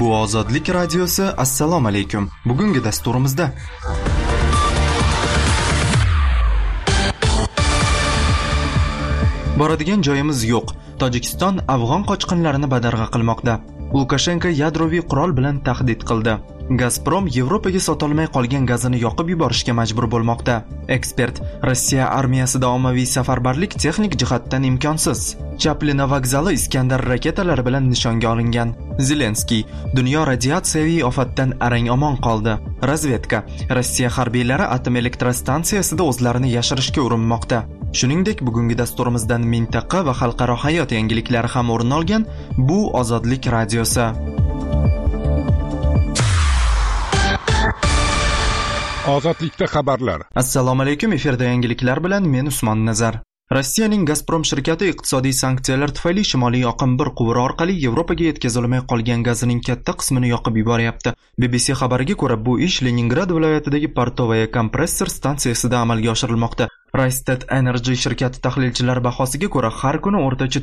Bu Ozodlik radiosi. Assalomu alaykum. Bugungi dasturimizda boradigan joyimiz yo'q. Tojikiston afg'on qochqinlarini badarg'a qilmoqda. Lukashenko yadroviy qurol bilan tahdid qildi. Gazprom Yevropaga sotolmay qolgan gazini yoqib yuborishga majbur bo'lmoqda. Ekspert: Rossiya armiyasida ommaviy safarbarlik texnik jihatdan imkonsiz. Chaplina vokzali Iskandar raketalari bilan nishonga olingan. Zelenskiy: dunyo radiatsiyaviy ofatdan arang omon qoldi. Razvedka: Rossiya harbiylari atom elektrostansiyasida o'zlarini yashirishga urinmoqda. Shuningdek, bugungi dasturimizdan mintaqa va xalqaro hayot yangiliklari ham o'rin olgan. Bu Ozodlik radiosi. Ozodlikda xabarlar. Assalomu alaykum, efirda yangiliklar bilan men Usmon Nazar. Rossiyaning Gazprom shirkati iqtisodiy sanksiyalar tufayli Shimoliy oqim 1 quvuri orqali Yevropaga yetkazilmay qolgan gazining katta qismini yoqib yuboryapti. BBC xabariga ko'ra, bu ish Leningrad viloyatidagi Portovaya kompressor stansiyasida amalga oshirilmoqda. Rystad Energy shirkati tahlilchilari bahosiga ko'ra, har kuni o'rtacha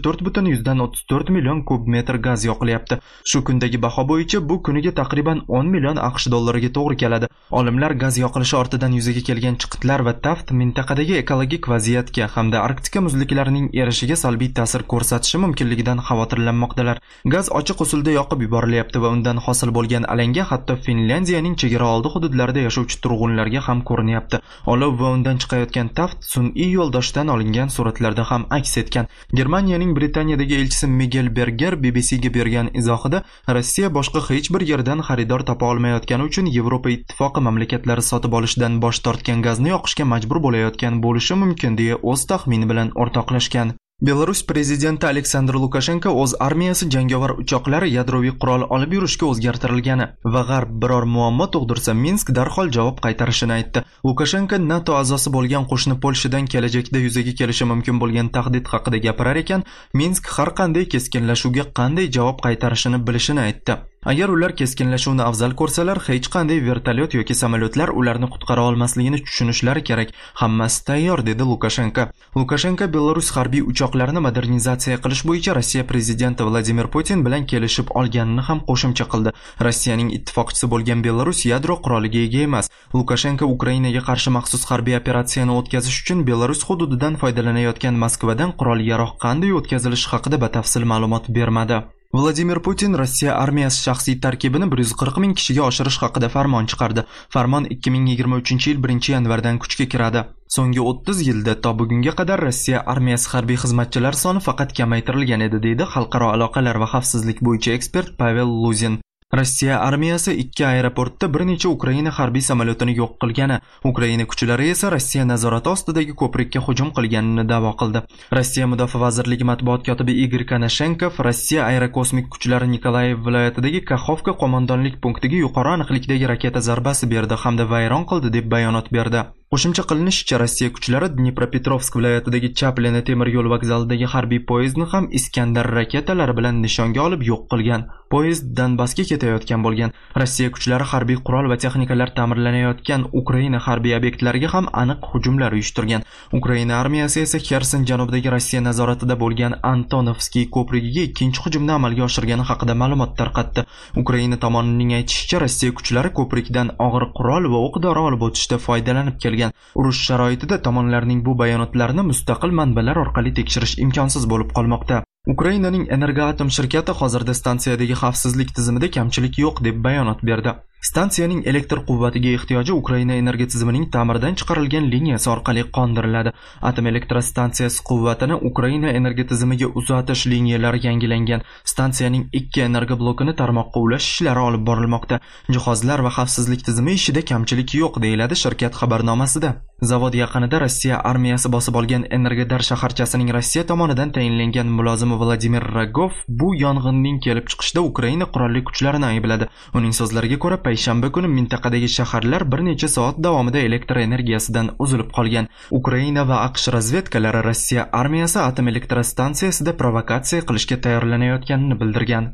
4,34 million kub metr gaz yoqilyapti. Shu kundagi baho bo'yicha bu kuniga taqriban 10 million AQSh dollariga to'g'ri keladi. Olimlar gaz yoqilishi ortidan yuzaga kelgan chiqitlar va taft mintaqadagi ekologik vaziyatga hamda Arktika muzliklarining erishiga salbiy ta'sir ko'rsatishi mumkinligidan xavotirlanmoqdalar. Gaz ochiq usulda yoqib yuborilyapti va undan hosil bo'lgan alanga hatto Finlyandiyaning chegara oldi hududlarida yashovchi turg'unlarga ham ko'rinyapti. Olov va undan chiqayotgan taft sun'iy yo'ldoshdan olingan suratlarda ham aks etgan. Germaniyaning Britaniyadagi elchisi Miguel Berger BBCga bergan izohida, Rossiya boshqa hech bir yerdan xaridor topa olmayotgani uchun Yevropa ittifoqi mamlakatlari sotib olishdan bosh tortgan gazni yoqishga majbur bo'layotgan bo'lishi mumkin deya o'z taxmini bilan o'rtoqlashgan. Belarus prezidenti Aleksandr Lukashenko o'z armiyasi jangovar uchoqlari yadroviy qurol olib yurishga o'zgartirilgani va G'arb biror muammo tug'dirsa Minsk darhol javob qaytarishini aytdi. Lukashenko NATO a'zosi bo'lgan qo'shni Polshadan kelajakda yuzaga kelishi mumkin bo'lgan tahdid haqida gapirar ekan, Minsk har qanday keskinlashuvga qanday javob qaytarishini bilishini aytdi. Agar ular keskinlashuvni afzal ko'rsalar, hech qanday vertolyot yoki samolyotlar ularni qutqara olmasligini tushunishlari kerak. Hammasi tayyor, dedi Lukashenko. Lukashenko Belarus harbiy uchoqlarini modernizatsiya qilish bo'yicha Rossiya prezidenti Vladimir Putin bilan kelishib olganini ham qo'shimcha qildi. Rossiyaning ittifoqchisi bo'lgan Belarus yadro quroliga ega emas. Lukashenko Ukrainaga qarshi maxsus harbiy operatsiyani o'tkazish uchun Belarus hududidan foydalanayotgan Moskvadan qurol-yarog' qanday o'tkazilishi haqida batafsil ma'lumot bermadi. Vladimir Putin Rossiya armiyasi shaxsiy tarkibini 140 ming kishiga oshirish haqida farmon chiqardi. Farmon 2023-yil 1-yanvardan kuchga kiradi. So'nggi 30 yilda to bugunga qadar Rossiya armiyasi harbiy xizmatchilar soni faqat kamaytirilgan edi, deydi xalqaro aloqalar va xavfsizlik bo'yicha ekspert Pavel Luzin. Rossiya armiyasi 2 aeroportda bir necha Ukraina harbiy samolyotini yo'q qilgani, Ukraina kuchlari esa Rossiya nazorati ostidagi ko'prikka hujum qilganini da'vo qildi. Rossiya Mudofaa vazirligi matbuot kotibi Igor Konashenkov Rossiya aerokosmik kuchlari Nikolayev viloyatidagi Kaxovka qo'mondonlik punktiga yuqori aniqlikdagi raketa zarbasi berdi hamda vayron qildi deb bayonot berdi. Qo'shimcha qilinishicha, Rossiya kuchlari Dnepropetrovsk viloyatidagi Chaplina temir yo'l vokzalidagi harbiy poyezdni ham Iskandar raketalari bilan nishonga olib yo'q qilgan. Poyezd Donbassga ketayotgan bo'lgan. Rossiya kuchlari harbiy qurol va texnikalar ta'mirlanayotgan Ukraina harbiy obyektlariga ham aniq hujumlar uyushtirgan. Ukraina armiyasi esa Kherson janubidagi Rossiya nazoratida bo'lgan Antonovskiy ko'prigiga ikkinchi hujumni amalga oshirgani haqida ma'lumot tarqatdi. Ukraina tomonining aytishicha, Rossiya kuchlari ko'prikdan og'ir qurol va o'q-dori olib o'tishda foydalanib kelgan. Urush sharoitida tomonlarning bu bayonotlarini mustaqil manbalar orqali tekshirish imkonsiz bo'lib qolmoqda. Ukrainaning Energoatom shirkati hozirda stansiyadagi xavfsizlik tizimida kamchilik yo'q deb bayonot berdi. Stansiyaning elektr quvvatiga ehtiyoji Ukraina energiya tizimining ta'mirdan chiqarilgan liniyasi orqali qondiriladi. Atom elektrostansiyasi quvvatini Ukraina energiya tizimiga uzatish liniyalari yangilangan. Stansiyaning 2 energiya blokini tarmoqqa ulash ishlari olib borilmoqda. Jihozlar va xavfsizlik tizimi ishida kamchilik yo'q, deyiladi shirkat xabarnomasida. Zavod yaqinida Rossiya armiyasi bosib olgan Energodar shaharchasining Rossiya tomonidan tayinlangan mulozimi Vladimir Rogov bu yong'inning kelib chiqishida Ukraina qurolli kuchlarini aybladi. Uning so'zlariga ko'ra, payshanba kuni mintaqadagi shaharlar bir necha soat davomida elektr energiyasidan uzilib qolgan. Ukraina va AQSh razvedkalari Rossiya armiyasi atom elektrostansiyasida provokatsiya qilishga tayyorlanayotganini bildirgan.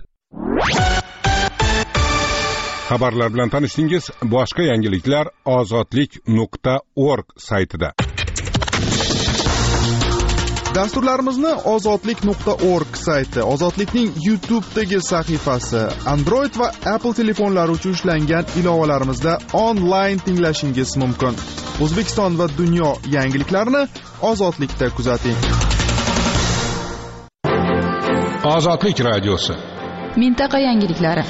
Xabarlar bilan tanishdingiz. Boshqa yangiliklar ozodlik.org saytida. Dasturlarimizni ozodlik.org sayti, Ozodlikning YouTube'dagi sahifasi, Android va Apple telefonlari uchun ishlangan ilovalarimizda onlayn tinglashingiz mumkin. O'zbekiston va dunyo yangiliklarini Ozodlikda kuzating. Ozodlik radiosi. Mintaqa yangiliklari.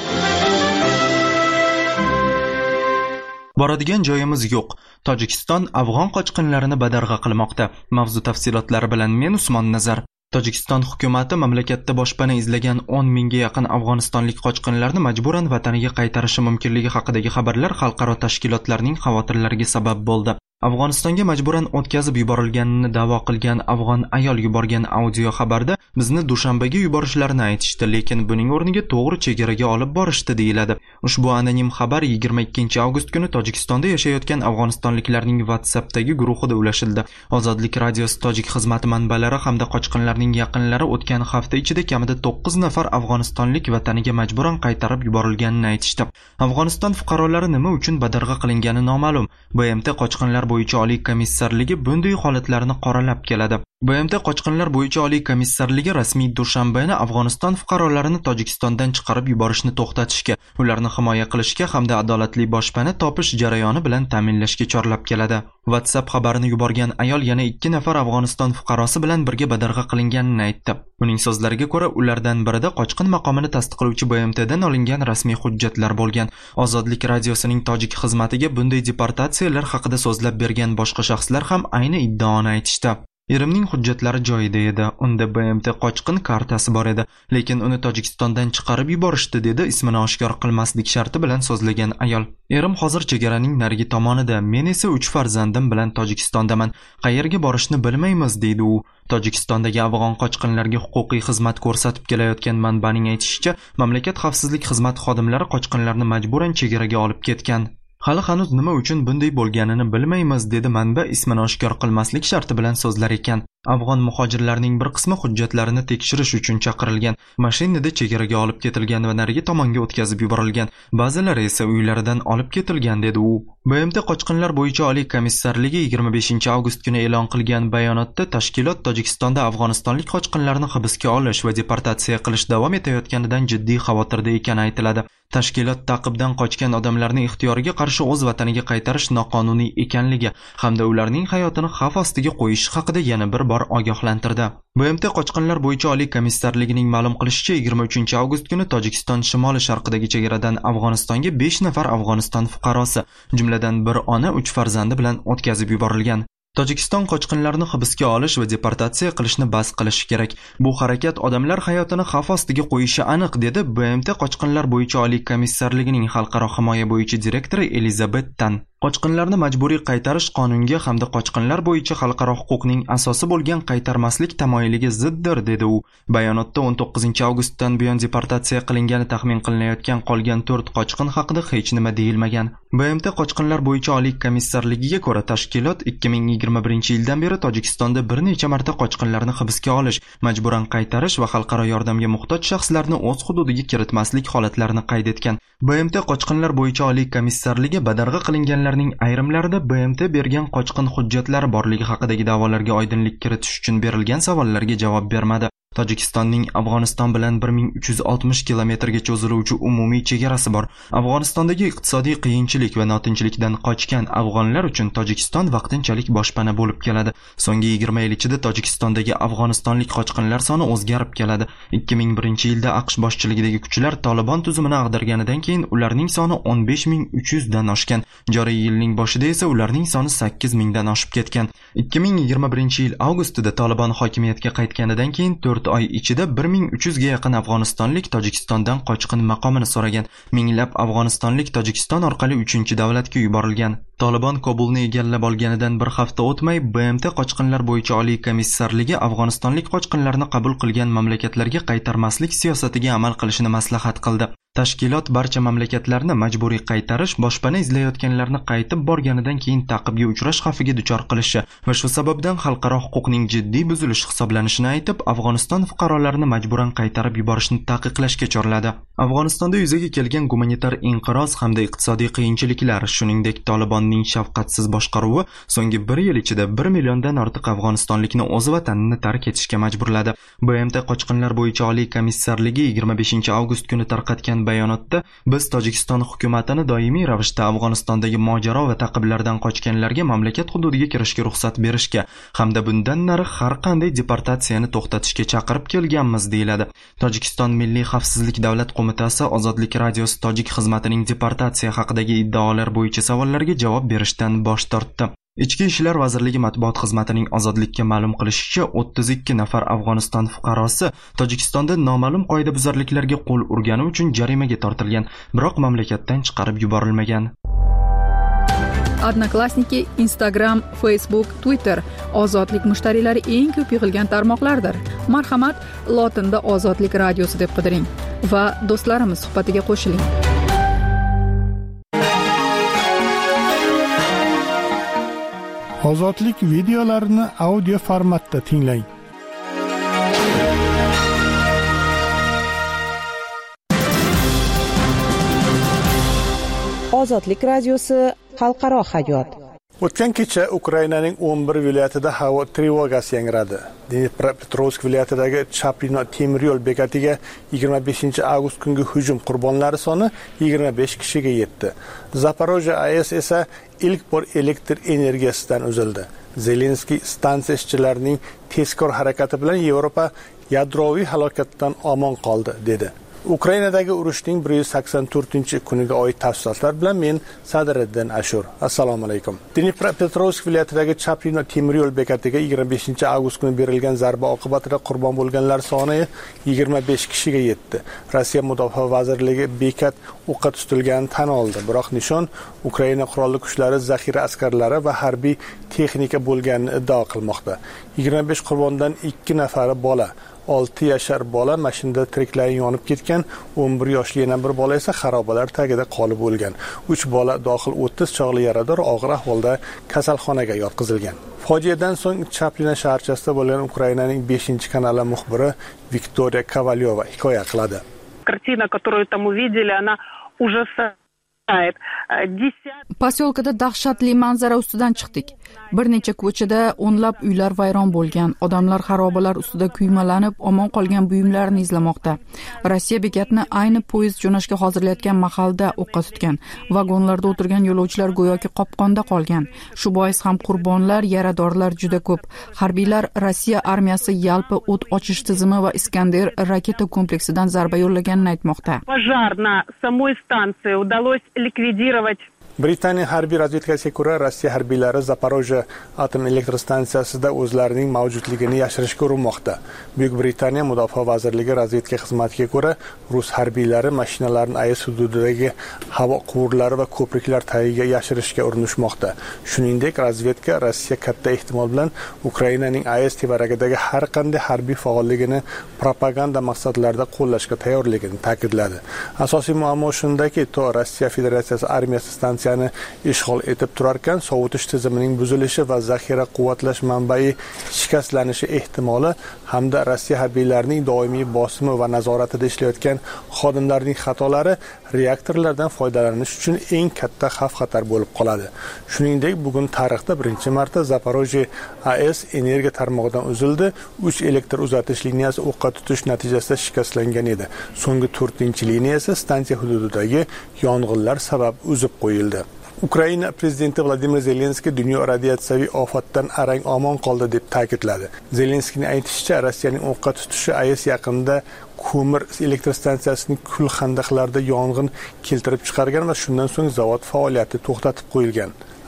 Boradigan joyimiz yo'q. Tojikiston afg'on qochqinlarini badarg'a qilmoqda. Mavzu tafsilotlari bilan men Usmon Nazar. Tojikiston hukumati mamlakatda boshpana izlagan 10 mingga yaqin afg'onistonlik qochqinlarni majburan vataniga qaytarishi mumkinligi haqidagi xabarlar xalqaro tashkilotlarning xavotirlariga sabab bo'ldi. Afg'onistonga majburan o'tkazib yuborilganini da'vo qilgan afg'on ayol yuborgan audio xabarda bizni Dushanbaga yuborishlarini aytishdi, lekin buning o'rniga to'g'ri chegaraga olib borishdi deyiladi. Ushbu anonim xabar 22 avgust kuni Tojikistonda yashayotgan afg'onistonliklarning WhatsAppdagi guruhida ulashildi. Ozodlik radiosi tojik xizmati manbalari hamda qochqinlarning yaqinlari o'tgan hafta ichida kamida 9 nafar afg'onistonlik vataniga majburan qaytarib yuborilganini aytishdi. Afg'oniston fuqarolari nima uchun badarg'a qilingani noma'lum. BMT qochqinlar bo'yicha oliy komissarligi bunday holatlarni qoralab keladi. BMT qochqinlar bo'yicha oliy komissarligi rasmiy Dushanbani Afg'oniston fuqarolarini Tojikistondan chiqarib yuborishni to'xtatishga, ularni himoya qilishga hamda adolatli boshpana topish jarayoni bilan ta'minlashga chorlab keladi. WhatsApp xabarini yuborgan ayol yana 2 nafar Afg'oniston fuqarosi bilan birga badarg'a qilinganini aytdi. Uning so'zlariga ko'ra, ulardan birida qochqin maqomini tasdiqlovchi BMTdan olingan rasmiy hujjatlar bo'lgan. Ozodlik radiosining tojik xizmatiga bunday deportatsiyalar haqida so'zlab bergan boshqa shaxslar ham ayni iddaoni aytishdi. Erimning hujjatlari joyida edi. Unda BMT qochqin kartasi bor edi, lekin uni Tojikistondan chiqarib yuborishdi, dedi ismini oshkor qilmaslik sharti bilan so'zlagan ayol. Erim hozir chegaraning narigi tomonida, men esa 3 farzandim bilan Tojikistondaman. Qayerga borishni bilmaymiz, deydi u. Tojikistondagi afg'on qochqinlarga huquqiy xizmat ko'rsatib kelayotgan manbaning aytishicha, mamlakat xavfsizlik xizmati xodimlari qochqinlarni majburan chegaraga olib ketgan. Hali hanuz nima uchun bunday bo'lganini bilmaymiz, dedi manba ismini oshkor qilmaslik sharti bilan so'zlar ekan. Afg'on muhojirlarning bir qismi hujjatlarini tekshirish uchun chaqirilgan, mashinada chegaraga olib ketilgan va narigi tomonga o'tkazib yuborilgan. Ba'zilari esa uylaridan olib ketilgan, dedi u. BMT qochqinlar bo'yicha oliy komissarligi 25 avgust kuni e'lon qilgan bayonotda tashkilot Tojikistonda afg'onistonlik qochqinlarni hibsga olish va deportatsiya qilish davom etayotganidan jiddiy xavotirda ekani aytiladi. Tashkilot ta'qibdan qochgan odamlarni ixtiyoriga qarshi o'z vataniga qaytarish noqonuniy ekanligi hamda ularning hayotini xavf ostiga qo'yish haqida yana bir bor ogohlantirdi. BMT qochqinlar bo'yicha oliy komissarligining ma'lum qilishicha 23 avgust kuni Tojikiston shimoli sharqidagi chegaradan Afg'onistonga 5 nafar Afg'oniston fuqarosi, jumladan bir ona 3 farzandi bilan o'tkazib yuborilgan. Tojikiston qochqinlarni hibsga olish va deportatsiya qilishni bas qilishi kerak. Bu harakat odamlar hayotini xavf ostiga qo'yishi aniq, dedi BMT qochqinlar bo'yicha oliy komissarligining xalqaro himoya bo'yicha direktori Elizabeth Tan. Qochqinlarni majburiy qaytarish qonunga hamda qochqinlar bo'yicha xalqaro huquqning asosi bo'lgan qaytarmaslik tamoyiliga ziddir, dedi u. Bayonotda 19 avgustdan buyon deportatsiya qilingani taxmin qilinayotgan qolgan 4 qochqin haqida hech nima deyilmagan. BMT qochqinlar bo'yicha oliy komissarligiga ko'ra, tashkilot 2021-yildan beri Tojikistonda bir necha marta qochqinlarni hibsga olish, majburan qaytarish va xalqaro yordamga muhtoj shaxslarni o'z hududiga kiritmaslik holatlarini qayd etgan. BMT qochqinlar bo'yicha oliy komissarligi badarg'a qilinganlarning ayrimlarida BMT bergan qochqin hujjatlari borligi haqidagi da'volarga oydinlik kiritish uchun berilgan savollarga javob bermadi. Tojikistonning Afg'oniston bilan 1360 kilometrga cho'ziluvchi umumiy chegarasi bor. Afg'onistondagi iqtisodiy qiyinchilik va notinchlikdan qochgan afg'onlar uchun Tojikiston vaqtinchalik boshpana bo'lib keladi. So'nggi 20 yil ichida Tojikistondagi afg'onistonlik qochqinlar soni o'zgarib keladi. 2001-yilda AQSh boshchiligidagi kuchlar Tolibon tuzumini ag'darganidan keyin ularning soni 15300 dan oshgan. Joriy yilning boshida esa ularning soni 8000 dan oshib ketgan. 2021-yil avgustida Tolibon hokimiyatga qaytganidan keyin 4 oy ichida 1300 ga yaqin afg'onistonlik Tojikistondan qochqin maqomini so'ragan. Minglab afg'onistonlik Tojikiston orqali 3-davlatga yuborilgan. Tolibon Kobulni egallab olganidan bir hafta o'tmay BMT qochqinlar bo'yicha oliy komissarligi afg'onistonlik qochqinlarni qabul qilgan mamlakatlarga qaytarmaslik siyosatiga amal qilishni maslahat qildi. Tashkilot barcha mamlakatlarni majburiy qaytarish, boshpana izlayotganlarni qaytib borganidan keyin ta'qibga uchrash xavfiga duchor qilishi va shu sababdan xalqaro huquqning jiddiy buzilishi hisoblanishini aytib, Afg'oniston fuqarolarini majburan qaytarib yuborishni taqiqlashga chorladi. Afg'onistonda yuzaga kelgan gumanitar inqiroz hamda iqtisodiy qiyinchiliklar, shuningdek Tolibonning shafqatsiz boshqaruvi so'nggi 1 yil ichida 1 milliondan ortiq afg'onistonlikni o'z vatanini tark etishga majburladi. BMT qochqinlar bo'yicha oliy komissarligi 25 avgust kuni tarqatgan bayonotda biz Tojikiston hukumatini doimiy ravishda Afg'onistondagi mojaro va ta'qiblardan qochganlarga mamlakat hududiga kirishga ruxsat berishga hamda bundan nari har qanday deportatsiyani to'xtatishga chaqirib kelganmiz deyiladi. Tojikiston Milliy xavfsizlik davlat qo'mitasi Ozodlik radiosi tojik xizmatining deportatsiya haqidagi iddaolar bo'yicha savollarga javob berishdan bosh tortdi. Ichki ishlar vazirligi matbuot xizmatining Ozodlikka ma'lum qilishicha, 32 nafar Afg'oniston fuqarosi Tojikistonda noma'lum qoidabuzarliklarga qo'l urgani uchun jarimaga tortilgan, biroq mamlakatdan chiqarib yuborilmagan. Odnoklassniki, Instagram, Facebook, Twitter ozodlik mushtariylari eng ko'p yig'ilgan tarmoqlardir. Marhamat, lotinda Ozodlik radiosi deb qidiring va do'stlarimiz suhbatiga qo'shiling. Ozodlik videolarini audio formatda tinglang. Ozodlik radiosi xalqaro hayot. O'tgan kecha Ukrainaning 11 viloyatida havo trevogasi yangradi. Dnipropetrovsk viloyatidagi Chaplino temir yo'l bekatiga 25 avgust kungi hujum qurbonlari soni 25 kishiga yetdi. Zaporojye AES esa ilk bor elektr energiyasidan uzildi. Zelenskiy stansiya ishchilarining tezkor harakati bilan Yevropa yadroviy halokatdan omon qoldi dedi. Ukrainadagi urushning 184-kuniga oid tafsilotlar bilan men Sadriddin Ashur. Assalomu alaykum. Dnipropetrovsk viloyatidagi Chaplino temir yo'l bekatiga 25 avgust kuni berilgan zarba oqibatida qurbon bo'lganlar soni 25 kishiga yetdi. Rossiya Mudofaa vazirligi bekat o'qqa tutilganini tan oldi, biroq nishon Ukraina qurolli kuchlari zaxira askarlari va harbiy texnika bo'lganini iddao qilmoqda. 25 qurbondan 2 nafari bola. 6 yashar bola mashinada tiriklayi yonib ketgan, 11 yoshli yana bir bola esa xarobalar tagida qolib o'lgan. 3 bola dohil 30 chog'li yarador og'ir ahvolda kasalxonaga yotqizilgan. Fojiadan so'ng Chaplina shaharchasida bo'lgan Ukrainaning 5-kanali muxbiri Viktoriya Kovalyova hikoya qiladi. Картина, которую там увидели, она ужасает. Posyolkada dahshatli manzara ustidan chiqdik. Bir necha ko'chada o'nlab uylar vayron bo'lgan, odamlar xarobalar ustida kuymalanib, omon qolgan buyumlarini izlamoqda. Rossiya bekatni ayni poyezd jo'nashga hozirlayotgan mahalda o'qqa tutgan. Vagonlarda o'tirgan yo'lovchilar go'yoki qopqonda qolgan. Shu bois ham qurbonlar, yaradorlar juda ko'p. Harbiylar Rossiya armiyasi yalpi o't ochish tizimi va Iskander raketa kompleksidan zarba yo'llaganini aytmoqda. Пожар на самой станции удалось ликвидировать. Britaniya harbiy razvedkasiga ko'ra, Rossiya harbiylari Zaporojye atom elektr stansiyasida o'zlarining mavjudligini yashirishga urinmoqda. Buyuk Britaniya Mudofaa vazirligi razvedka xizmatiga ko'ra, rus harbiylari mashinalarni AES hududidagi havo quvurlari va ko'priklar tagiga yashirishga urinishmoqda. Shuningdek, razvedka Rossiya katta ehtimol bilan Ukrainaning AES tevaragidagi har qanday harbiy faolligini propaganda maqsadlarida qo'llashga tayyorligini ta'kidladi. Asosiy muammo shundaki, to Rossiya Federatsiyasi armiyasi stansiyani ishg'ol etib turarkan, sovutish tizimining buzilishi va zaxira quvvatlash manbai shikastlanishi ehtimoli hamda Rossiya harbiylarining doimiy bosimi va nazoratida ishlayotgan xodimlarning xatolari reaktorlardan foydalanish uchun eng katta xavf-xatar bo'lib qoladi. Shuningdek, bugun tarixda birinchi marta Zaporojye AES energiya tarmog'idan uzildi. 3 elektr uzatish liniyasi o'qqa tutish natijasida shikastlangan edi. So'nggi 4-liniya esa stansiya hududidagi yong'inlar sabab uzib qo'yildi. Ukraina prezidenti Vladimir Zelenskiy dunyo radiatsiyaviy ofatdan arang omon qoldi deb ta'kidladi. Zelenskiyning aytishicha, Rossiyaning o'qqa tutishi AES yaqinida ko'mir elektr stansiyasining kul xandaqlarida yong'in keltirib chiqargan va shundan so'ng zavod faoliyati to'xtatib qo'yilgan.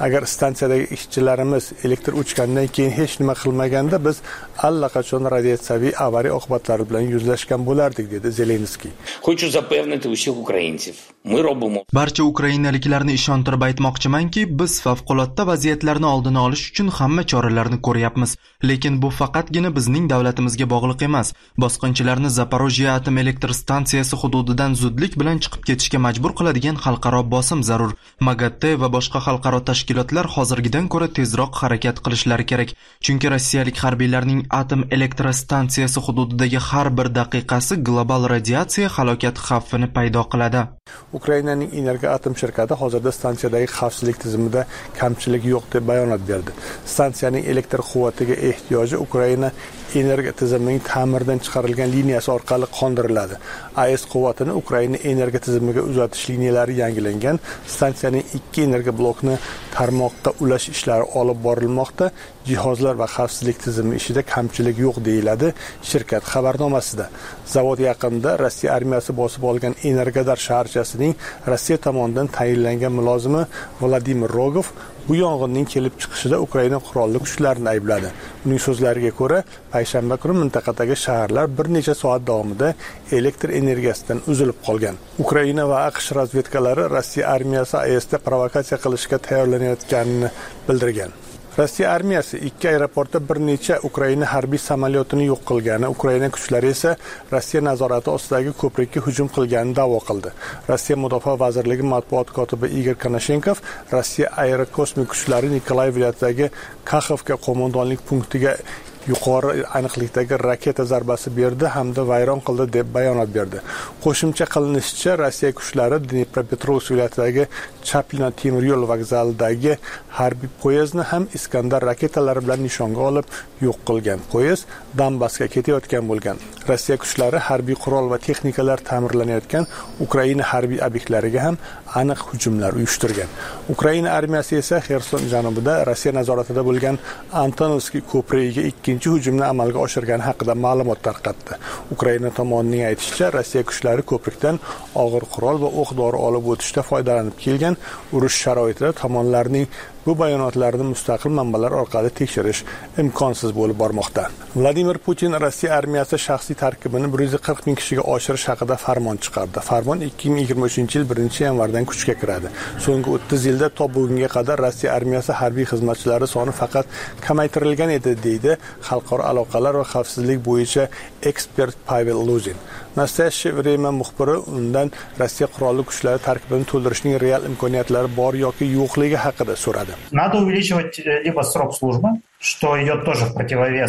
Agar stansiyadagi ishchilarimiz elektr o'chgandan keyin hech nima qilmaganda biz allaqachon radiatsiyaviy avariya oqibatlari bilan yuzlashgan bo'lardik, dedi Zelenskiy. Хочу запевнити усіх українців. Ми робимо. Barcha ukrainaliklarni ishontirib aytmoqchimanki, biz favqulodda vaziyatlarni oldini olish uchun hamma choralarni ko'ryapmiz. Lekin bu faqatgina bizning davlatimizga bog'liq emas. Bosqinchilarni Zaporojye atom elektr stansiyasi hududidan zudlik bilan chiqib ketishga majbur qiladigan xalqaro bosim zarur. MAGATE va boshqa xalqaro tashkilotlar hozirgidan ko'ra tezroq harakat qilishlari kerak. Chunki rossiyalik harbiylarning atom elektr stansiyasi hududidagi har bir daqiqasi global radiatsiya halokati xavfini paydo qiladi. Ukrainaning Energo atom shirkati hozirda stansiyadagi xavfsizlik tizimida kamchilik yo'q deb bayonot berdi. Stansiyaning elektr quvvatiga ehtiyoji Ukraina energiya tizimining ta'mirdan chiqarilgan liniyasi orqali qondiriladi. AES quvvatini Ukraina energiya tizimiga uzatish liniyalari yangilangan. Stansiyaning 2 energiya blokini tarmoqqa ulash ishlari olib borilmoqda. Jihozlar va xavfsizlik tizimi ishida kamchilik yo'q deyiladi shirkat xabarnomasida. Zavod yaqinida Rossiya armiyasi bosib olgan Energodar shaharchasining Rossiya tomonidan tayinlangan mulozimi Vladimir Rogov bu yong'inning kelib chiqishida Ukraina qurolli kuchlarini aybladi. Uning so'zlariga ko'ra, payshanba kuni mintaqadagi shaharlar bir necha soat davomida elektr energiyasidan uzilib qolgan. Ukraina va AQSh razvedkalari Rossiya armiyasi AESda provokatsiya qilishga tayyorlanayotganini bildirgan. Rossiya armiyasi 2 aeroportda bir necha Ukraina harbiy samolyotini yo'q qilgani, Ukraina kuchlari esa Rossiya nazorati ostidagi ko'prikka hujum qilganini da'vo qildi. Rossiya Mudofaa vazirligi matbuot kotibi Igor Konashenkov Rossiya aerokosmik kuchlari Nikolay viloyatidagi Kakhovka qo'mondonlik punktiga yuqori aniqlikdagi raketa zarbasi berdi hamda vayron qildi deb bayonot berdi. Qo'shimcha qilinishicha, Rossiya kuchlari Dnepropetrovsk viloyatidagi Chaplina temir yo'l vokzalidagi harbiy poyezdni ham Iskandar raketalari bilan nishonga olib yo'q qilgan. Poyezd Donbassga ketayotgan bo'lgan. Rossiya kuchlari harbiy qurol va texnikalar ta'mirlanayotgan Ukraina harbiy obyektlariga ham aniq hujumlar uyushtirgan. Ukraina armiyasi esa Xerson janubida Rossiya nazoratida bo'lgan Antonovskiy ko'prigiga ikkinchi hujumni amalga oshirgani haqida ma'lumot tarqatdi. Ukraina tomonining aytishicha, Rossiya kuchlari ko'prikdan og'ir qurol va o'q-dori olib o'tishda foydalanib kelgan. Urush sharoitida tomonlarning bu bayonotlarni mustaqil manbalar orqali tekshirish imkonsiz bo'lib bormoqda. Vladimir Putin Rossiya armiyasi shaxsiy tarkibini 140 ming kishiga oshirish haqida farmon chiqardi. Farmon 2023-yil 1-yanvardan kuchga kiradi. So'nggi 30 yilda to bugunga qadar Rossiya armiyasi harbiy xizmatchilari soni faqat kamaytirilgan edi, deydi xalqaro aloqalar va xavfsizlik bo'yicha ekspert Pavel Luzin. Nastoyaщее время muxbiri undan Rossiya qurolli kuchlari tarkibini to'ldirishning real imkoniyatlari bor yoki yo'qligi haqida so'radi. Надо увеличивать либо срок службы, что идет тоже в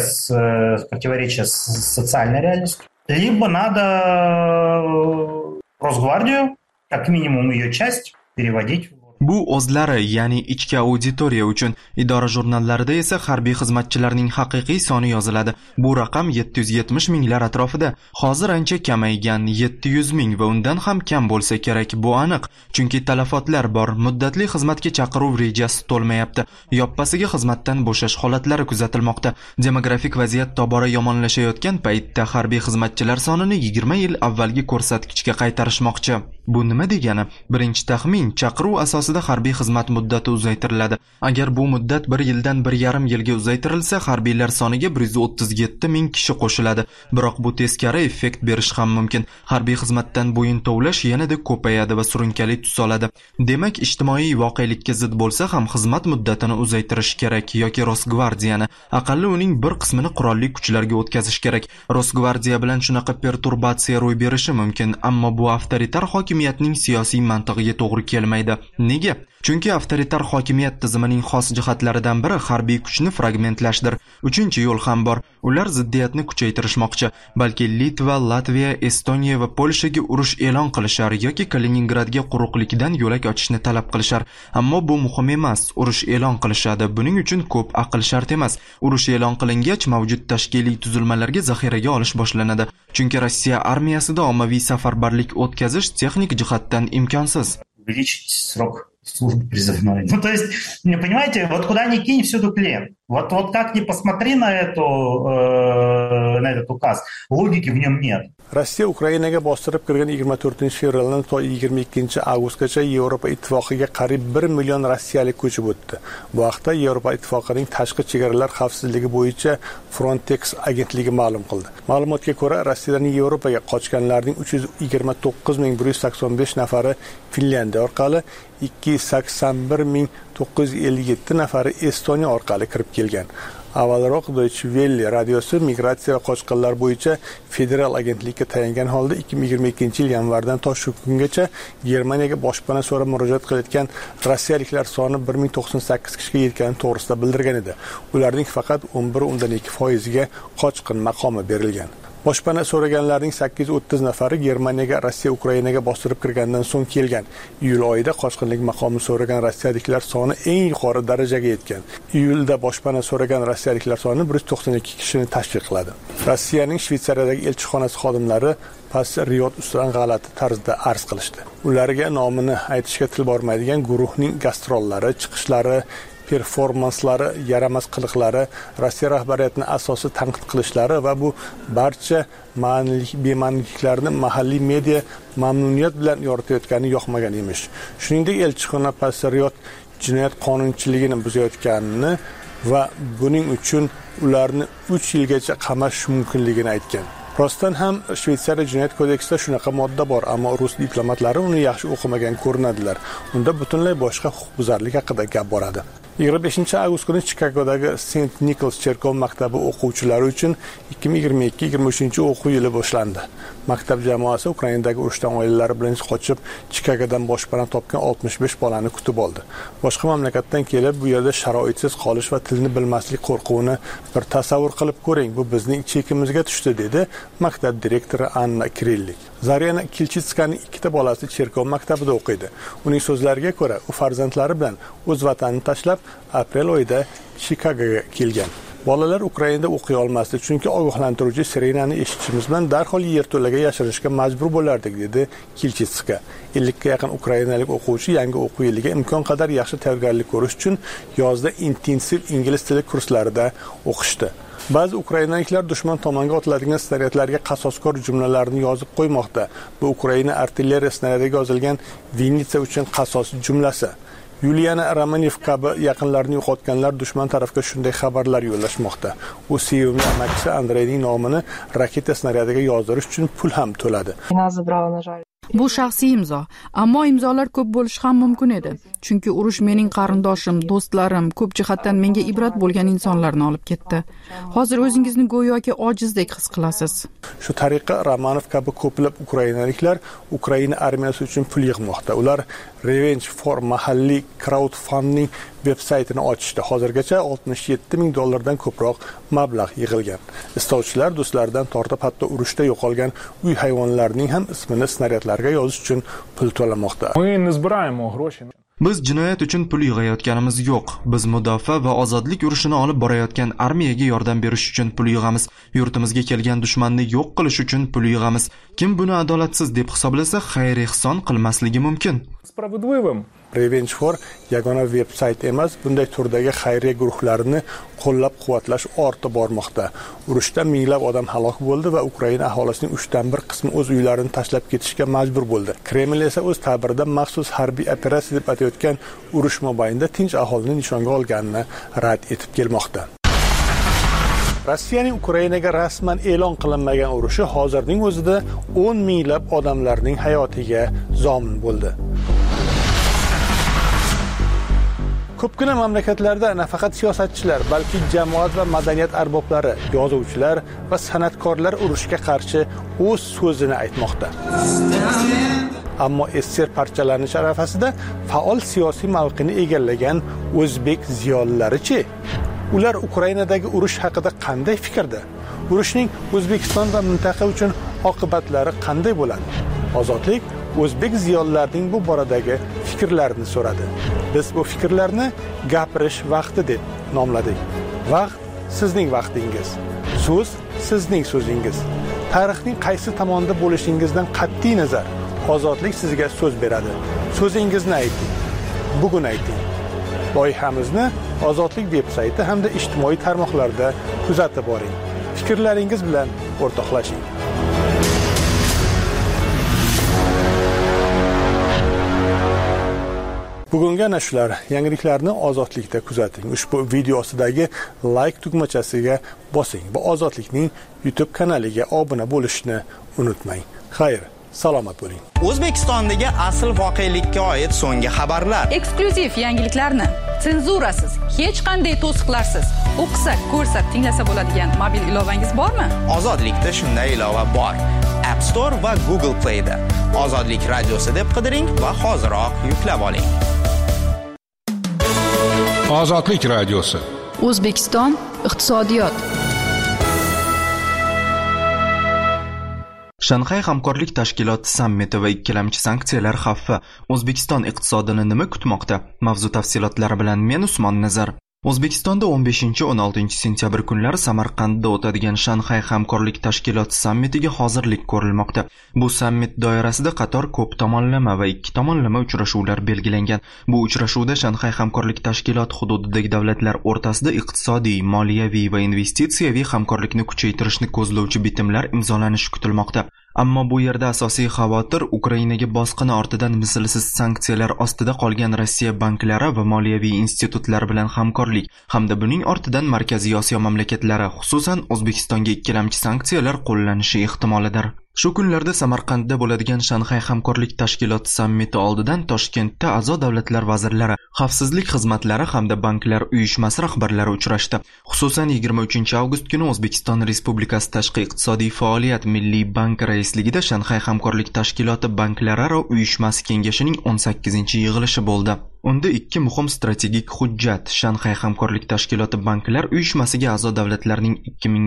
противоречие с социальной реальностью, либо надо Росгвардию, как минимум ее часть, переводить. Bu o'zlari, ya'ni ichki auditoriya uchun. Idora jurnallarida esa harbiy xizmatchilarning haqiqiy soni yoziladi. Bu raqam 770 minglar atrofida. Hozir ancha kamaygan, 700 ming va undan ham kam bo'lsa kerak. Bu aniq, chunki talafotlar bor. Muddatli xizmatga chaqiruv rejasi to'lmayapti. Yoppasiga xizmatdan bo'shash holatlari kuzatilmoqda. Demografik vaziyat tobora yomonlashayotgan paytda harbiy xizmatchilar sonini 20 yil avvalgi ko'rsatkichga qaytarishmoqchi. Bu nima degani? Birinchi taxmin, chaqiruv asosida harbiy xizmat muddati uzaytiriladi. Agar bu muddat 1 yildan 1,5 yilga uzaytirilsa, harbiylar soniga 137 ming kishi qo'shiladi. Biroq bu teskari effekt berishi ham mumkin. Harbiy xizmatdan bo'yin tovlash yanada ko'payadi va surunkali tus oladi. Demak, ijtimoiy voqelikka zid bo'lsa ham xizmat muddatini uzaytirish kerak yoki Rosgvardiyani, aqalli uning bir qismini qurolli kuchlarga o'tkazish kerak. Rosgvardiya bilan shunaqa perturbatsiya ro'y berishi mumkin, ammo bu avtoritar hokimiyatning siyosiy mantig'iga to'g'ri kelmaydi. Nega? Chunki avtoritar hokimiyat tizimining xos jihatlaridan biri harbiy kuchni fragmentlashdir. Uchinchi yo'l ham bor. Ular ziddiyatni kuchaytirishmoqchi. Balki Litva, Latviya, Estoniya va Polshaga urush e'lon qilishar yoki Kaliningradga quruqlikdan yo'lak ochishni talab qilishar. Ammo bu muhim emas. Urush e'lon qilishadi. Buning uchun ko'p aql shart emas. Urush e'lon qilingach, mavjud tashkiliy tuzilmalarga zaxiraga olish boshlanadi. Chunki Rossiya armiyasida ommaviy safarbarlik o'tkazish texnik jihatdan imkonsiz. Увеличить срок службы призывной. Ну, то есть, понимаете, вот куда ни кинь, всюду клин. Вот как ни посмотри на этот указ, логики в нем нет. Rossiya Ukrainaga bostirib kirgan 24-fevraldan to 22-avgustgacha Yevropa Ittifoqiga qariyb 1 million rossiyalik ko'chib o'tdi. Bu haqda Yevropa Ittifoqining tashqi chegaralar xavfsizligi bo'yicha Frontex agentligi ma'lum qildi. Ma'lumotga ko'ra, Rossiyadan Yevropaga qochganlarning 329.185 nafari Finlandiya orqali, 281.957 nafari Estoniya orqali kirib kelgan. Avvalroq Deutsche Welle radiosi migratsiya va qochqinlar bo'yicha federal agentlikka tayangan holda 2022-yil yanvardan to shu kungacha Germaniyaga boshpana so'rab murojaat qilayotgan rossiyaliklar soni 1098 kishiga yetgani to'g'risida bildirgan edi. Ularning faqat 11.2%ga qochqin maqomi berilgan. Boshpana so'raganlarning 830 nafari Germaniyaga Rossiya Ukrainaga bostirib kirgandan so'ng kelgan. Iyul oyida qochqinlik maqomi so'ragan rossiyaliklar soni eng yuqori darajaga yetgan. Iyulda boshpana so'ragan rossiyaliklar soni 192 kishini tashkil qiladi. Rossiyaning Shvetsariyadagi elchixonasi xodimlari Riyod ustidan g'alati tarzda arz qilishdi. Ularga nomini aytishga til bormaydigan guruhning gastrollari, chiqishlari, performanslari, yaramas qiliqlari, Rossiya rahbariyatini asosiy tanqid qilishlari va bu barcha bema'niliklarni mahalliy media mamnuniyat bilan yoritayotgani yoqmagan emish. Shuningdek, elchixona Riyod jinoyat qonunchiligini buzayotganini va buning uchun ularni 3 yilgacha qamash mumkinligini aytgan. Rostdan ham Shvetsariya jinoyat kodeksida shunaqa modda bor, ammo rus diplomatlari uni yaxshi o'qimagan ko'rinadilar. Unda butunlay boshqa huquqbuzarlik haqida gap boradi. 25-avgust kuni Chikagodagi St. Nicholas cherkov maktabi o'quvchilari uchun 2022-23 o'quv yili boshlandi. Maktab jamoasi Ukrainadagi urushdan oilalari bilan qochib Chikagodan boshpana topgan 65 bolani kutib oldi. Boshqa mamlakatdan kelib bu yerda sharoitsiz qolish va tilni bilmaslik qo'rquvini bir tasavvur qilib ko'ring. Bu bizning chekimizga tushdi, dedi maktab direktori Anna Kirillik. Zaryana Kilchitskaning 2 bolasi cherkov maktabida o'qiydi. Uning so'zlariga ko'ra, u farzandlari bilan o'z vatanini tashlab aprel oyida Chikagoga kelgan. Bolalar Ukrainada o'qiy olmasdi, chunki ogohlantiruvchi sirenani eshitishimiz bilan darhol yerto'laga yashirishga majbur bo'lardik, dedi Kilchitska. 50 ga yaqin ukrainalik o'quvchi yangi o'quv yiliga imkon qadar yaxshi tayyorgarlik ko'rish uchun yozda intensiv ingliz tili kurslarida o'qishdi. Ba'zi ukrainaliklar dushman tomoniga otiladigan snaryadlarga qasoskor jumlalarni yozib qo'ymoqda. Bu Ukraina artilleriya snaryadiga yozilgan Vinitsa uchun qasos jumlasi. Yuliana Romanev kabi yaqinlarini yo'qotganlar dushman tarafga shunday xabarlar yo'llashmoqda. U sevimli amakisi Andreyning nomini raketa snaryadiga yozdirish uchun pul ham to'ladi. Bu shaxsiy imzo, ammo imzolar ko'p bo'lishi ham mumkin edi. Chunki urush mening qarindoshim, do'stlarim, ko'p jihatdan menga ibrat bo'lgan insonlarni olib ketdi. Hozir o'zingizni go'yoki ojizdek his qilasiz. Shu tariqa Romanov kabi ko'plab ukrainaliklar Ukraina armiyasi uchun pul yig'moqda. Ular Revenge for mahalliy crowdfunding veb-saytini ochishdi. Hozirgacha $67,000 ko'proq mablag' yig'ilgan. Istovchilar do'stlaridan tortib hatto urushda yo'qolgan uy hayvonlarining ham ismini snaryadlarga yozish uchun pul to'lamoqda. Biz jinoyat uchun pul yig'ayotganimiz yo'q. Biz mudofaa va ozodlik urushini olib borayotgan armiyaga yordam berish uchun pul yig'amiz. Yurtimizga kelgan dushmanni yo'q qilish uchun pul yig'amiz. Kim buni adolatsiz deb hisoblasa, xayr-ehson qilmasligi mumkin. Revenge for yagona veb-sayt emas, bunday turdagi xayriya guruhlarini qo'llab-quvvatlash ortib bormoqda. Urushda minglab odam halok bo'ldi va Ukraina aholisining 1/3 qismi o'z uylarini tashlab ketishga majbur bo'ldi. Kreml esa o'z ta'birida maxsus harbiy operatsiya deb atayotgan urush mobaynida tinch aholini nishonga olganini rad etib kelmoqda. Rossiyaning Ukrainaga rasman e'lon qilinmagan urushi hozirning o'zida 10 minglab odamlarning hayotiga zomin bo'ldi. Ko'pgina mamlakatlarda nafaqat siyosatchilar, balki jamoat va madaniyat arboblari, yozuvchilar va san'atkorlar urushga qarshi o'z so'zini aytmoqda. Ammo SSR parchalanish arafasida faol siyosiy mavqeni egallagan o'zbek ziyolilari-chi? Ular Ukrainadagi urush haqida qanday fikrda? Urushning O'zbekiston va mintaqa uchun oqibatlari qanday bo'ladi? Ozodlik o'zbek ziyolilarining bu boradagi fikrlarini so'radi. Biz bu fikrlarni gapirish vaqti deb nomladik. Vaqt sizning vaqtingiz. So'z sizning so'zingiz. Tarixning qaysi tomonda bo'lishingizdan qat'iy nazar, ozodlik sizga so'z beradi. So'zingizni ayting. bugun ayting. Loyihamizni Ozodlik veb-sayti hamda ijtimoiy tarmoqlarda kuzatib boring. Fikrlaringiz bilan o'rtoqlashing. Bugungi ana shular. Yangiliklarni Ozodlikda kuzating. Ushbu video ostidagi like tugmachasiga bosing va Ozodlikning YouTube kanaliga obuna bo'lishni unutmang. Xayr, salomat bo'ling. O'zbekistondagi asl voqelikka oid so'nggi xabarlar, eksklyuziv yangiliklarni senzurasiz, hech qanday to'siqlarsiz o'qisa, ko'rsa, tinglasa bo'ladigan mobil ilovangiz bormi? Ozodlikda shunday ilova bor. App Store va Google Play da Ozodlik radiosi deb qidiring va hoziroq yuklab oling. Ozodlik radiosi. O'zbekiston iqtisodiyot. Shanxay hamkorlik tashkiloti sammiti va ikkilamchi sanksiyalar xavfi O'zbekiston iqtisodini nima kutmoqda? Mavzu tafsilotlari bilan men Usmon Nazar. O'zbekistonda 15-16 sentyabr kunlari Samarqandda o'tadigan Shanxay hamkorlik tashkiloti sammitiga hozirlik ko'rilmoqda. Bu sammit doirasida qator ko'p tomonlama va ikki tomonlama uchrashuvlar belgilangan. Bu uchrashuvda Shanxay hamkorlik tashkiloti hududidagi davlatlar o'rtasida iqtisodiy, moliyaviy va investitsiyaviy hamkorlikni kuchaytirishni ko'zlovchi bitimlar imzolanishi kutilmoqda. Ammo bu yerda asosiy xavotir Ukrainaga bosqini ortidan mislsiz sanksiyalar ostida qolgan Rossiya banklari va moliyaviy institutlar bilan hamkorlik hamda buning ortidan Markaziy Osiyo mamlakatlari, xususan O'zbekistonga ikkilamchi sanksiyalar qo'llanishi ehtimolidir. Shu kunlarda Samarqandda bo'ladigan Shanxay hamkorlik tashkiloti sammiti oldidan Toshkentda a'zo davlatlar vazirlari, xavfsizlik xizmatlari hamda banklar uyushmasi rahbarlari uchrashdi. Xususan 23 avgust kuni O'zbekiston Respublikasi Tashqi iqtisodiy faoliyat Milliy bank raisligida Shanxay hamkorlik tashkiloti banklararo uyushmasi kengashining 18-yig'ilishi bo'ldi. Unda ikki muhim strategik hujjat Shanxay hamkorlik tashkiloti banklar uyushmasiga a'zo davlatlarning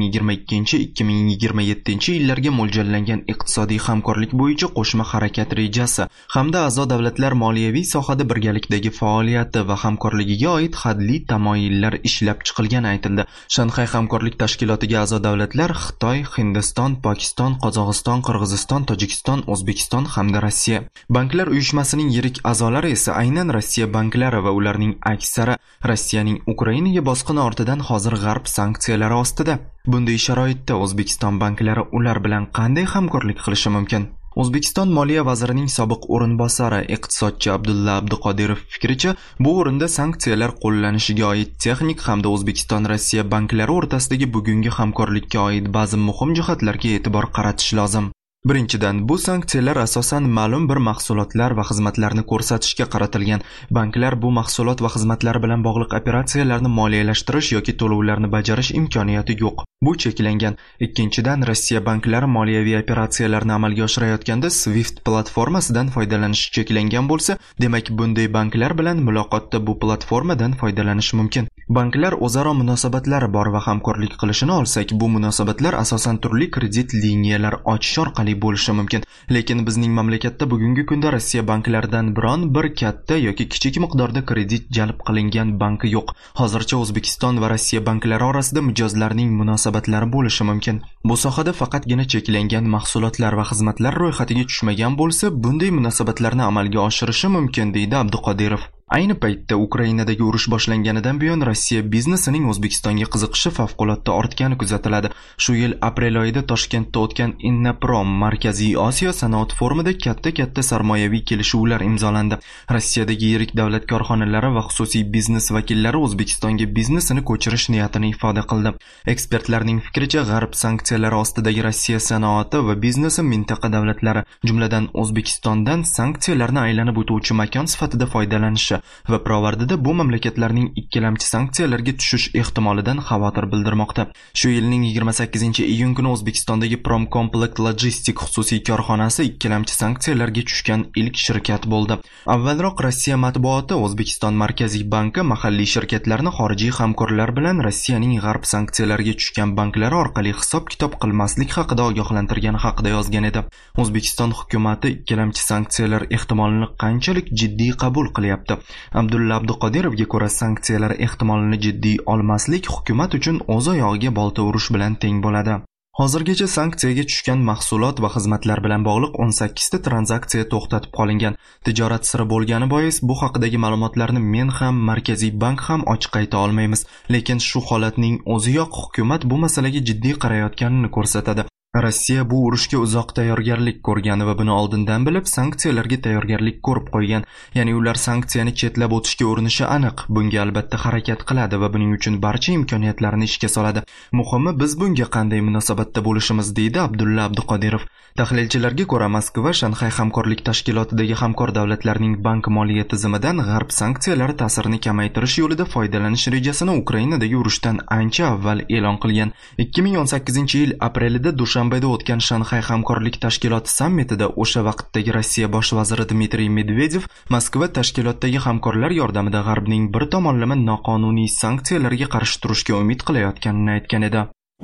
2022-2027 yillarga mo'ljallangan iqtisodiy hamkorlik bo'yicha qo'shma harakat rejasi hamda a'zo davlatlar moliyaviy sohada birgalikdagi faoliyati va hamkorligiga oid hadli tamoyillar ishlab chiqilgani aytildi. Shanxay hamkorlik tashkilotiga a'zo davlatlar Xitoy, Hindiston, Pokiston, Qozog'iston, Qirg'iziston, Tojikiston, O'zbekiston hamda Rossiya. Banklar uyushmasining yirik a'zolari esa aynan Rossiya banklari va ularning aksari Rossiyaning Ukrainaga bosqini ortidan hozir g'arb sanksiyalari ostida. Bunday sharoitda O'zbekiston banklari ular bilan qanday hamkorlik qilishi mumkin? O'zbekiston Moliya vazirining sobiq o'rinbosari iqtisodchi Abdulla Abduqodirov fikricha, bu o'rinda sanksiyalar qo'llanishiga oid texnik hamda O'zbekiston-Rossiya banklari o'rtasidagi bugungi hamkorlikka oid ba'zi muhim jihatlarga e'tibor qaratish lozim. Birinchidan, bu sanksiyalar asosan ma'lum bir mahsulotlar va xizmatlarni ko'rsatishga qaratilgan. Banklar bu mahsulot va xizmatlar bilan bog'liq operatsiyalarni moliyalashtirish yoki to'lovlarni bajarish imkoniyati yo'q. Bu cheklangan. Ikkinchidan, Rossiya banklari moliyaviy operatsiyalarni amalga oshirayotganda Swift platformasidan foydalanish cheklangan bo'lsa, demak bunday banklar bilan muloqotda bu platformadan foydalanish mumkin. Banklar o'zaro munosabatlari bor va hamkorlik qilishini olsak, bu munosabatlar asosan turli kredit liniyalar ochish orqali bo'lishi mumkin. Lekin bizning mamlakatda bugungi kunda Rossiya banklaridan biron bir katta yoki kichik miqdorda kredit jalb qilingan banki yo'q. Hozircha O'zbekiston va Rossiya banklari orasida mijozlarning munosabatlari bo'lishi mumkin. Bu sohada faqatgina cheklangan mahsulotlar va xizmatlar ro'yxatiga tushmagan bo'lsa, bunday munosabatlarni amalga oshirishi mumkin, deydi Abduqodirov. Ayni paytda Ukrainadagi urush boshlanganidan buyon Rossiya biznesining O'zbekistonga qiziqishi favqulodda ortgani kuzatiladi. Shu yil aprel oyida Toshkentda o'tgan Innaprom Markaziy Osiyo sanoat forumida katta sarmoyaviy kelishuvlar imzolandi. Rossiyadagi yirik davlat korxonalari va xususiy biznes vakillari O'zbekistonga biznesini ko'chirish niyatini ifoda qildi. Ekspertlarning fikricha, g'arb sanksiyalari ostidagi Rossiya sanoati va biznesi mintaqa davlatlari, jumladan O'zbekistondan sanksiyalarni aylanib o'tuvchi makon sifatida foydalanishi va pirovardida bu mamlakatlarning ikkilamchi sanksiyalarga tushish ehtimolidan xavotir bildirmoqda. Shu yilning 28-iyun kuni O'zbekistondagi Promcomplect Logistic xususiy korxonasi ikkilamchi sanksiyalarga tushgan ilk shirkat bo'ldi. Avvalroq Rossiya matbuoti O'zbekiston Markaziy banki mahalliy shirkatlarni xorijiy hamkorlar bilan Rossiyaning g'arb sanksiyalarga tushgan banklari orqali hisob-kitob qilmaslik haqida ogohlantirgani haqida yozgan edi. O'zbekiston hukumatı ikkilamchi sanksiyalar ehtimolini qanchalik jiddiy qabul qilyapti? Abdulla Abduqodirovga ko'ra, sanksiyalar ehtimolini jiddiy olmaslik hukumat uchun o'z oyog'iga bolta urish bilan teng bo'ladi. Hozirgacha sanksiyaga tushgan mahsulot va xizmatlar bilan bog'liq 18 ta tranzaksiya to'xtatib qolingan. Tijorat siri bo'lgani bois bu haqidagi ma'lumotlarni men ham, Markaziy bank ham ochiq ayta olmaymiz, lekin shu holatning o'ziyoq hukumat bu masalaga jiddiy qarayotganini ko'rsatadi. Rossiya bu urushga uzoq tayyorgarlik ko'rgan va buni oldindan bilib sanksiyalarga tayyorgarlik ko'rib qo'ygan. Ya'ni ular sanksiyani chetlab o'tishga urinishi aniq. Bunga albatta harakat qiladi va buning uchun barcha imkoniyatlarni ishga soladi. Muhimi biz bunga qanday munosabatda bo'lishimiz, deydi Abdulla Abduqodirov. Tahlilchilarga ko'ra, Moskva Shanxay hamkorlik tashkilotidagi hamkor davlatlarning bank moliya tizimidan g'arb sanksiyalari ta'sirini kamaytirish yo'lida foydalanish rejasini Ukrainadagi urushdan ancha avval e'lon qilgan. 2018-yil aprelida Dushanbeda o'tgan Shanxay hamkorlik tashkiloti sammitida o'sha vaqtdagi Rossiya bosh vaziri Dmitriy Medvedev Moskva tashkilotdagi hamkorlar yordamida g'arbning bir tomonlama noqonuniy sanksiyalarga qarshi turishga umid qilayotganini aytgan edi.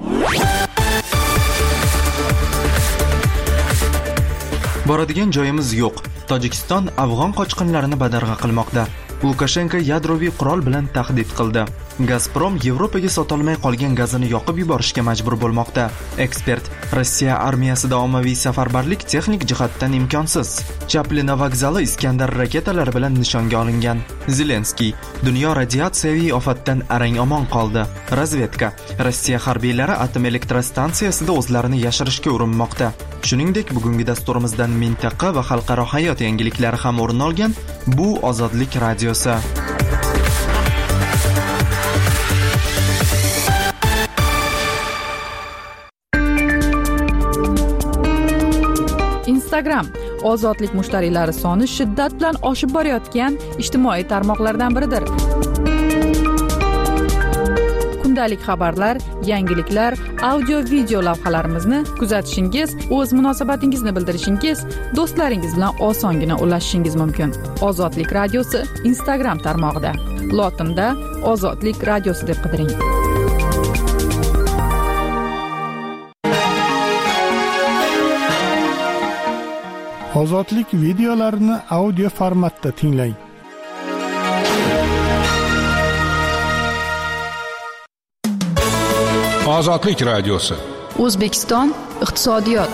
Boradigan joyimiz yo'q. Tojikiston afg'on qochqinlarini badarg'a qilmoqda. Lukashenko yadroviy qurol bilan tahdid qildi. Gazprom Yevropaga sotolmay qolgan gazini yoqib yuborishga majbur bo'lmoqda. Ekspert: Rossiya armiyasida ommaviy safarbarlik texnik jihatdan imkonsiz. Chaplina vokzali Iskandar raketalari bilan nishonga olingan. Zelenskiy: dunyo radiatsiyaviy ofatdan arang omon qoldi. Razvedka: Rossiya harbiylari atom elektrostansiyasida o'zlarini yashirishga urinmoqda. Shuningdek, bugungi dasturimizdan mintaqa va xalqaro hayot yangiliklari ham o'rin olgan. Bu Ozodlik radiosi. Instagram ozodlik mushtariylari soni shiddat bilan oshib borayotgan ijtimoiy tarmoqlardan biridir. Kundalik xabarlar, yangiliklar, audio-video lavhalarimizni kuzatishingiz, o'z munosabatingizni bildirishingiz, do'stlaringiz bilan osongina ulashishingiz mumkin. Ozodlik radiosi Instagram tarmog'ida. Lotinda Ozodlik radiosi deb qidiring. Ozodlik videolarini audio formatda tinglang. Ozodlik radiosi. O'zbekiston iqtisodiyot.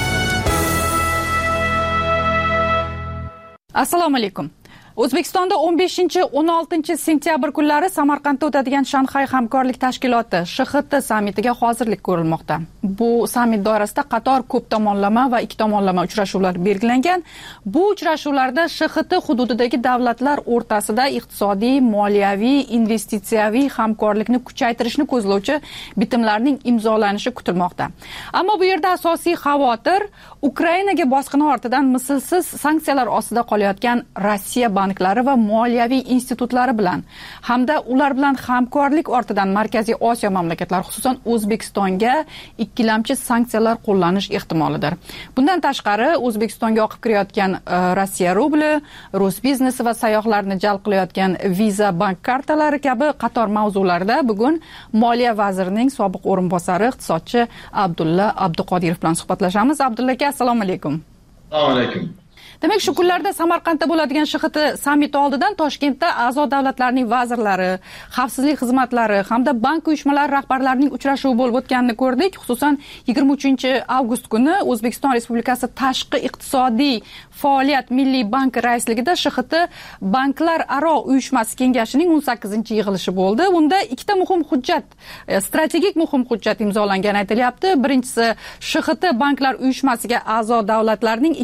Assalomu alaykum. O'zbekistonda 15-16 sentyabr kunlari Samarqandda o'tadigan Shanxay hamkorlik tashkiloti SHT sammitiga hozirlik ko'rilmoqda. Bu sammit doirasida qator ko'p tomonlama va ikki tomonlama uchrashuvlar belgilangan. Bu uchrashuvlarda SHT hududidagi davlatlar o'rtasida iqtisodiy, moliyaviy, investitsiyaviy hamkorlikni kuchaytirishni ko'zlovchi bitimlarning imzolanishi kutilmoqda. Ammo bu yerda asosiy xavotir Ukrainaga bosqini ortidan mislsiz sanksiyalar ostida qolayotgan Rossiya banklari va moliyaviy institutlari bilan hamda ular bilan hamkorlik ortidan Markaziy Osiyo mamlakatlari, xususan O'zbekistonga ikkilamchi sanksiyalar qo'llanish ehtimolidir. Bundan tashqari, O'zbekistonga oqib kirayotgan Rossiya rubli, rus biznesi va sayyohlarni jalb qilayotgan Visa bank kartalari kabi qator mavzularda bugun Moliya vazirining sobiq o'rinbosari iqtisodchi Abdulla Abduqodirov bilan suhbatlashamiz. Abdulla aka, assalomu alaykum. Assalomu alaykum. Demak, shu kunlarda Samarqandda bo'ladigan SHT sammiti oldidan Toshkentda a'zo davlatlarning vazirlari, xavfsizlik xizmatlari hamda bank uyushmalari rahbarlarining uchrashuvi bo'lib o'tganini ko'rdik. Xususan 23-avgust kuni O'zbekiston Respublikasi Tashqi iqtisodiy faoliyat milliy banki raisligida SHT banklar aro uyushmasi kengashining 18-yig'ilishi bo'ldi. Unda ikkita muhim hujjat, strategik muhim hujjat imzolangani aytilyapti. Birinchisi, SHT banklar uyushmasiga a'zo davlatlarning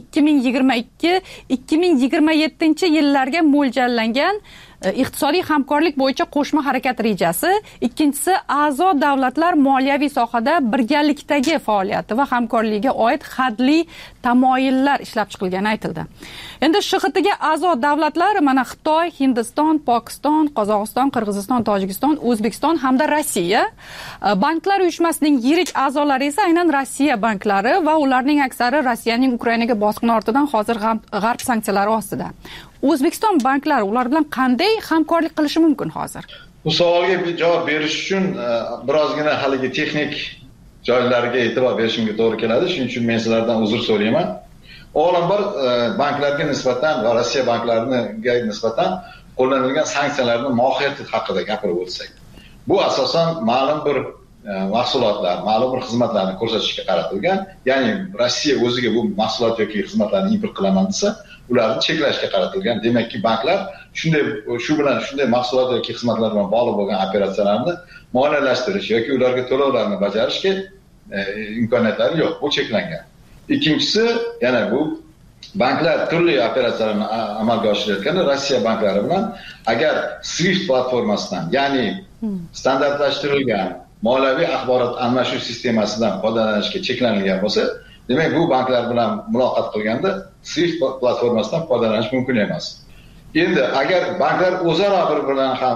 2022-2027 yillarga mo'ljallangan iqtisodiy hamkorlik bo'yicha qo'shma harakat rejasi. Ikkinchisi, a'zo davlatlar moliyaviy sohada birgalikdagi faoliyati va hamkorligiga oid hadli tamoyillar ishlab chiqilgani aytildi. Endi SHTga a'zo davlatlar mana Xitoy, Hindiston, Pokiston, Qozog'iston, Qirg'iziston, Tojikiston, O'zbekiston hamda Rossiya. Banklar uyushmasining yirik a'zolari esa aynan Rossiya banklari va ularning aksari Rossiyaning Ukrainaga bosqini ortidan hozir g'arb sanksiyalari ostida. O'zbekiston banklari ular bilan qanday hamkorlik qilishi mumkin hozir? Bu savolga javob berish uchun birozgina haligi texnik joylarga e'tibor berishimga to'g'ri keladi. Shuning uchun men sizlardan uzr so'rayman. Avvalambor banklarga nisbatan va Rossiya banklariga nisbatan qo'llanilgan sanksiyalarning mohiyati haqida gapirib o'tsak. Bu asosan ma'lum bir mahsulotlar, ma'lum bir xizmatlarni ko'rsatishga qaratilgan. Ya'ni Rossiya o'ziga bu mahsulot yoki xizmatlarni import qilaman desa, ularni cheklashga qaratilgan. Demakki, banklar shunday mahsulot yoki xizmatlar bilan bog'liq bo'lgan operatsiyalarni moliyalashtirish yoki ularga to'lovlarni bajarishga imkoniyatlari yo'q, bu cheklangan. Ikkinchisi, yana bu banklar turli operatsiyalarni amalga oshirayotganda Rossiya banklari bilan agar SWIFT platformasidan, ya'ni standartlashtirilgan moliyaviy axborot almashuv sistemasidan foydalanishga cheklanilgan bo'lsa, demak bu banklar bilan muloqot qilganda SWIFT platformasidan foydalanish mumkin emas. Endi agar banklar o'zaro bir-biridan ham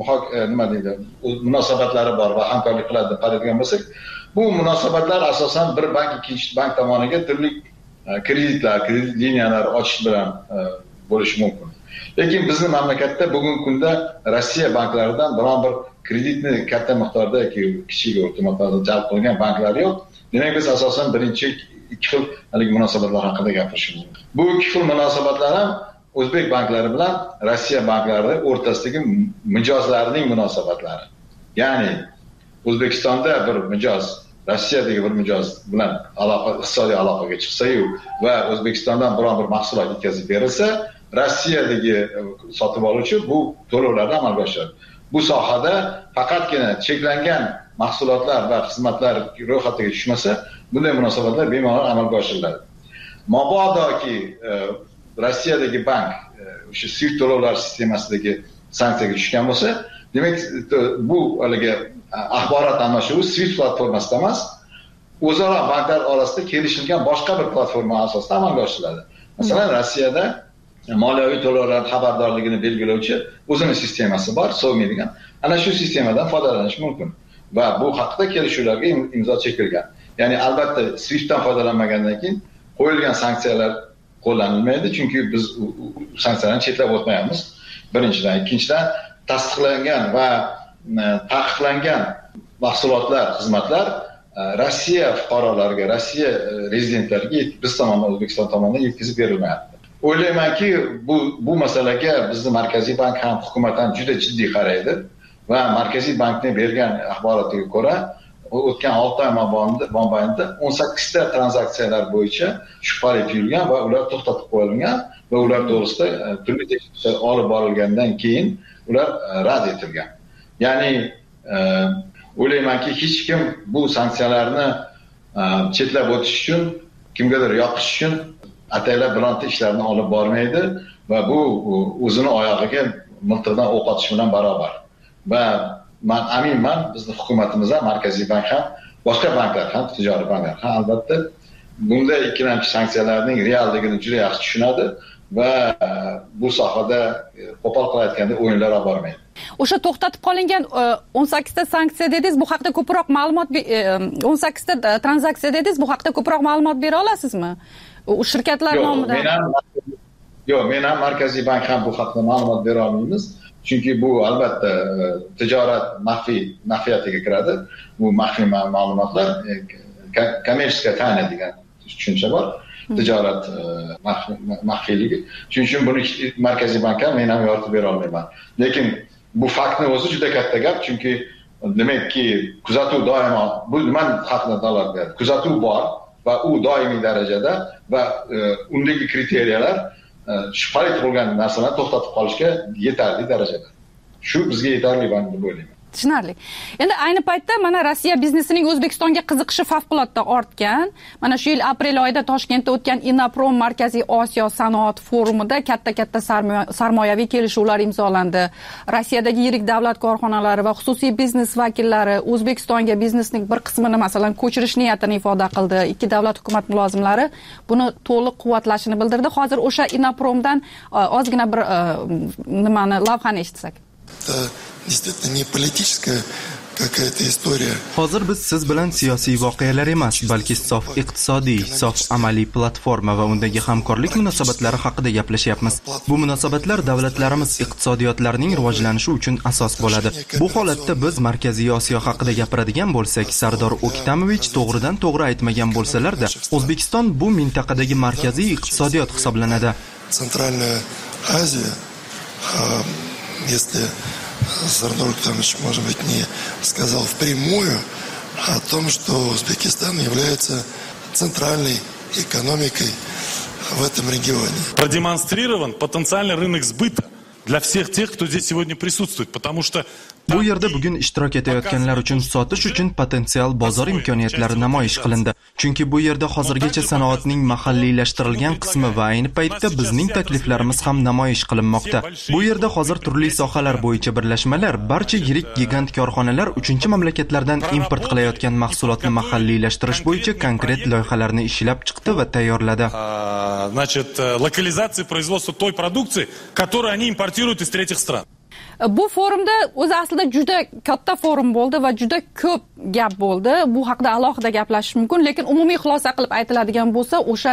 munosabatlari bor va hamkorlik qiladi deb qaraydigan bo'lsak, bu munosabatlar asosan bir bank ikkinchi bank tomoniga turli kredit liniyalar ochish bilan bo'lishi mumkin. Lekin bizning mamlakatda bugungi kunda Rossiya banklaridan biron bir kreditni katta miqdorda yoki kichik o'rta miqdorda jalb qilgan banklar yo'q. Demak, biz asosan birinchi ikki xil munosabatlar haqida gapirishimiz mumkin. Bu ikki xil munosabatlar ham O'zbek banklari bilan Rossiya banklari o'rtasidagi mijozlarning munosabatlari. Ya'ni O'zbekistonda bir mijoz Rossiyadagi bir mijoz bilan iqtisodiy aloqaga chiqsa-yu va O'zbekistondan biron bir mahsulot yetkazib berilsa, Rossiyadagi sotib oluvchi bu to'lovlarni amalga oshiradi. Bu sohada faqatgina cheklangan mahsulotlar va xizmatlar ro'yxatiga tushmasa, bunday munosabatlar bemalol amalga oshiriladi. Mabodoki Rossiyadagi bank o'sha SWIFT to'lovlar sistemasidagi sanksiyaga tushgan bo'lsa, demak bu haligi axborot almashuvi SWIFT platformasida emas, o'zaro banklar orasida kelishilgan boshqa bir platforma asosida amalga oshiriladi. Masalan, Rossiyada moliyaviy to'lovlar xabardorligini belgilovchi o'zining sistemasi bor, SOMI degan. Ana shu sistemadan foydalanish mumkin va bu haqda kelishuvlarga imzo chekilgan. Ya'ni albatta SWIFTdan foydalanmagandan keyin qo'yilgan sanksiyalar qo'llanilmaydi, chunki biz sanksiyalarni chetlab o'tmayapmiz. Birinchidan, ikkinchidan tasdiqlangan va taqiqlangan mahsulotlar, xizmatlar Rossiya fuqarolariga, Rossiya rezidentlariga biz tomonidan, O'zbekiston tomonidan yetkazib berilmayapti. O'ylaymanki, bu masalaga bizning Markaziy bank ham, hukumat ham juda jiddiy qaraydi va Markaziy bankning bergan axborotiga ko'ra, o'tgan 6 oy mobaynida 18 ta tranzaksiyalar bo'yicha shubhali tuyulgan va ular to'xtatib qo'yilgan va ular to'g'risida turli tekshirishlar olib borilgandan keyin ular rad etilgan. Ya'ni o'ylaymanki, hech kim bu sanksiyalarni chetlab o'tish uchun, kimgadir yoqish uchun ataylab bironta ishlarni olib bormaydi va bu o'zini oyog'iga miltiqdan o'q otish bilan barobar. Va men aminman, bizning hukumatimiz ham, Markaziy bank ham, boshqa banklar ham, tijoriy banklar ham albatta bunday ikkilamchi sanksiyalarning realligini juda yaxshi tushunadi va bu sohada qo'pol qilayotganda o'yinlar olib bormaydi. O'sha to'xtatib qolingan 18 ta sanksiya dedingiz, bu haqida ko'proq ma'lumot 18 ta tranzaksiya dedingiz, bu haqida ko'proq ma'lumot bera olasizmi? U shirkatlar nomidan. Men ham Markaziy bank ham bu haqida ma'lumot bera olmaymiz. Chunki bu albatta tijorat maxfiyatiga kiradi. Bu maxfiy ma'lumotlar kommersiya tayna degan tushuncha bor. Tijorat maxfiyligi. Shuning uchun buni Markaziy bankka men ham yoritib bera olmayman. Lekin bu faktni o'zi juda katta gap, chunki demakki kuzatuv doimo bu nima haqida dalolat beradi. Kuzatuv bor va u doimiy darajada va undagi kriteriyalar shubhali bo'lgan narsalarni to'xtatib qolishga yetarli darajada. Shu bizga yetarli deb o'ylayman. Tushunarli. Endi ayni paytda mana Rossiya biznesining O'zbekistonga qiziqishi favqulodda ortgan. Mana shu yil aprel oyida Toshkentda o'tgan Inaprom Markaziy Osiyo sanoat forumida katta sarmoyaviy kelishuvlar imzolandi. Rossiyadagi yirik davlat korxonalari va xususiy biznes vakillari O'zbekistonga biznesning bir qismini masalan ko'chirish niyatini ifoda qildi. Ikki davlat hukumat mulozimlari buni to'liq quvvatlashini bildirdi. Hozir o'sha Inapromdan ozgina bir nimani lavhani eshitsak. Действительно не политическая какая-то история. Hozir biz siz bilan siyosiy voqealar emas, balki sof iqtisodiy, sof amaliy platforma va undagi hamkorlik munosabatlari haqida gaplashyapmiz. Bu munosabatlar davlatlarimiz iqtisodiyotlarining rivojlanishi uchun asos bo'ladi. Bu holatda biz Markaziy Osiyo haqida gapiradigan bo'lsak, Sardor O'ktamovich to'g'ridan to'g'ri aytmagan bo'lsalar-da, O'zbekiston bu mintaqadagi markaziy iqtisodiyot hisoblanadi. Центральная Азия, если Сардор O'ktamovich, может быть, не сказал впрямую, о том, что Узбекистан является центральной экономикой в этом регионе. Продемонстрирован потенциальный рынок сбыта для всех тех, кто здесь сегодня присутствует, потому что bu yerda bugun ishtirok etayotganlar uchun sotish uchun potensial bozor imkoniyatlari namoyish qilindi. Chunki bu yerda hozirgacha sanoatning mahalliylashtirilgan qismi va ayni paytda bizning takliflarimiz ham namoyish qilinmoqda. Bu yerda hozir turli sohalar bo'yicha birlashmalar, barcha yirik gigant korxonalar 3-mamlakatlardan import qilayotgan mahsulotni mahalliylashtirish bo'yicha konkret loyihalarni ishlab chiqdi va tayyorladi. Значит, локализация производства той продукции, которую они импортируют из третьих стран. Bu forumda o'zi aslida juda katta forum bo'ldi va juda ko'p gap bo'ldi. Bu haqida alohida gaplashish mumkin, lekin umumiy xulosa qilib aytiladigan bo'lsa, o'sha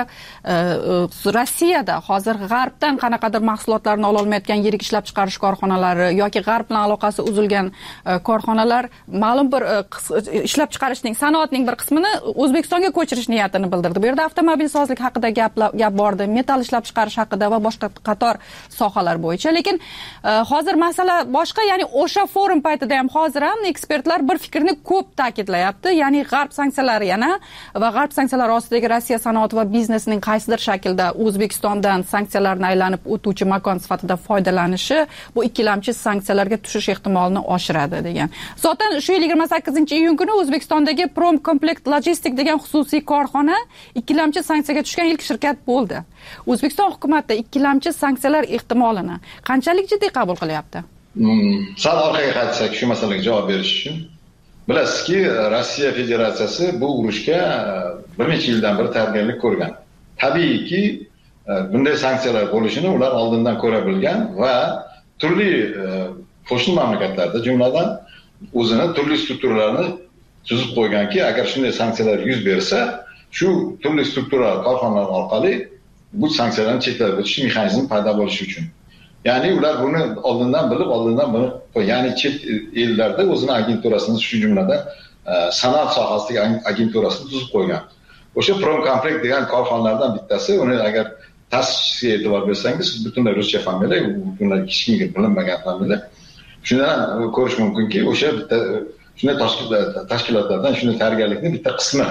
Rossiyada hozir g'arbdan qanaqadir mahsulotlarni ola olmayotgan yirik ishlab chiqarish korxonalari yoki g'arb bilan aloqasi uzilgan korxonalar ma'lum bir ishlab chiqarishning, sanoatning bir qismini O'zbekistonga ko'chirish niyatini bildirdi. Bu yerda avtomobilsozlik haqida gap bordi, metall ishlab chiqarish haqida va boshqa qator sohalar bo'yicha. Lekin hozir masala boshqa, ya'ni o'sha forum paytida ham hozir ham ekspertlar bir fikrni ko'p ta'kidlayapti, ya'ni g'arb sanksiyalari va g'arb sanksiyalari ostidagi Rossiya sanoati va biznesining qaysidir shaklda O'zbekistondan sanksiyalarni aylanib o'tuvchi makon sifatida foydalanishi bu ikkilamchi sanksiyalarga tushish ehtimolini oshiradi degan. Zotan shu yil 28-iyun kuni O'zbekistondagi Prom Komplekt Logistik degan xususiy korxona ikkilamchi sanksiyaga tushgan ilk shirkat bo'ldi. O'zbekiston hukumati ikkilamchi sanksiyalar ehtimolini qanchalik jiddiy qabul qilyapti? Sal orqaga qaytsak shu masalaga javob berish uchun, bilasizki, Rossiya Federatsiyasi bu urushga bir necha yildan beri tayyorgarlik ko'rgan. Tabiiyki, bunday sanksiyalar bo'lishini ular oldindan ko'ra bilgan va turli qo'shni mamlakatlarda, jumladan o'zini turli strukturalarni tuzib qo'yganki, agar shunday sanksiyalar yuz bersa, shu turli strukturalar, korxonalar orqali bu sanksiyalarni cheklab o'tish mexanizmi paydo bo'lishi uchun. Ya'ni ular buni oldindan bilib, ya'ni chet ellarda o'zini agenturasini, shu jumladan sanoat sohasidagi agenturasini tuzib qo'ygan. O'sha Prom Komplekt degan korxonalardan bittasi, uni agar tasdiqlashga e'tibor bersangiz, butunlay ruscha familiya, butunlay hech kimga bilinmagan familiya. Shundan ko'rish mumkinki, o'sha bitta shunday tashkilotlardan shunday tayyorgarlikning bitta qismi.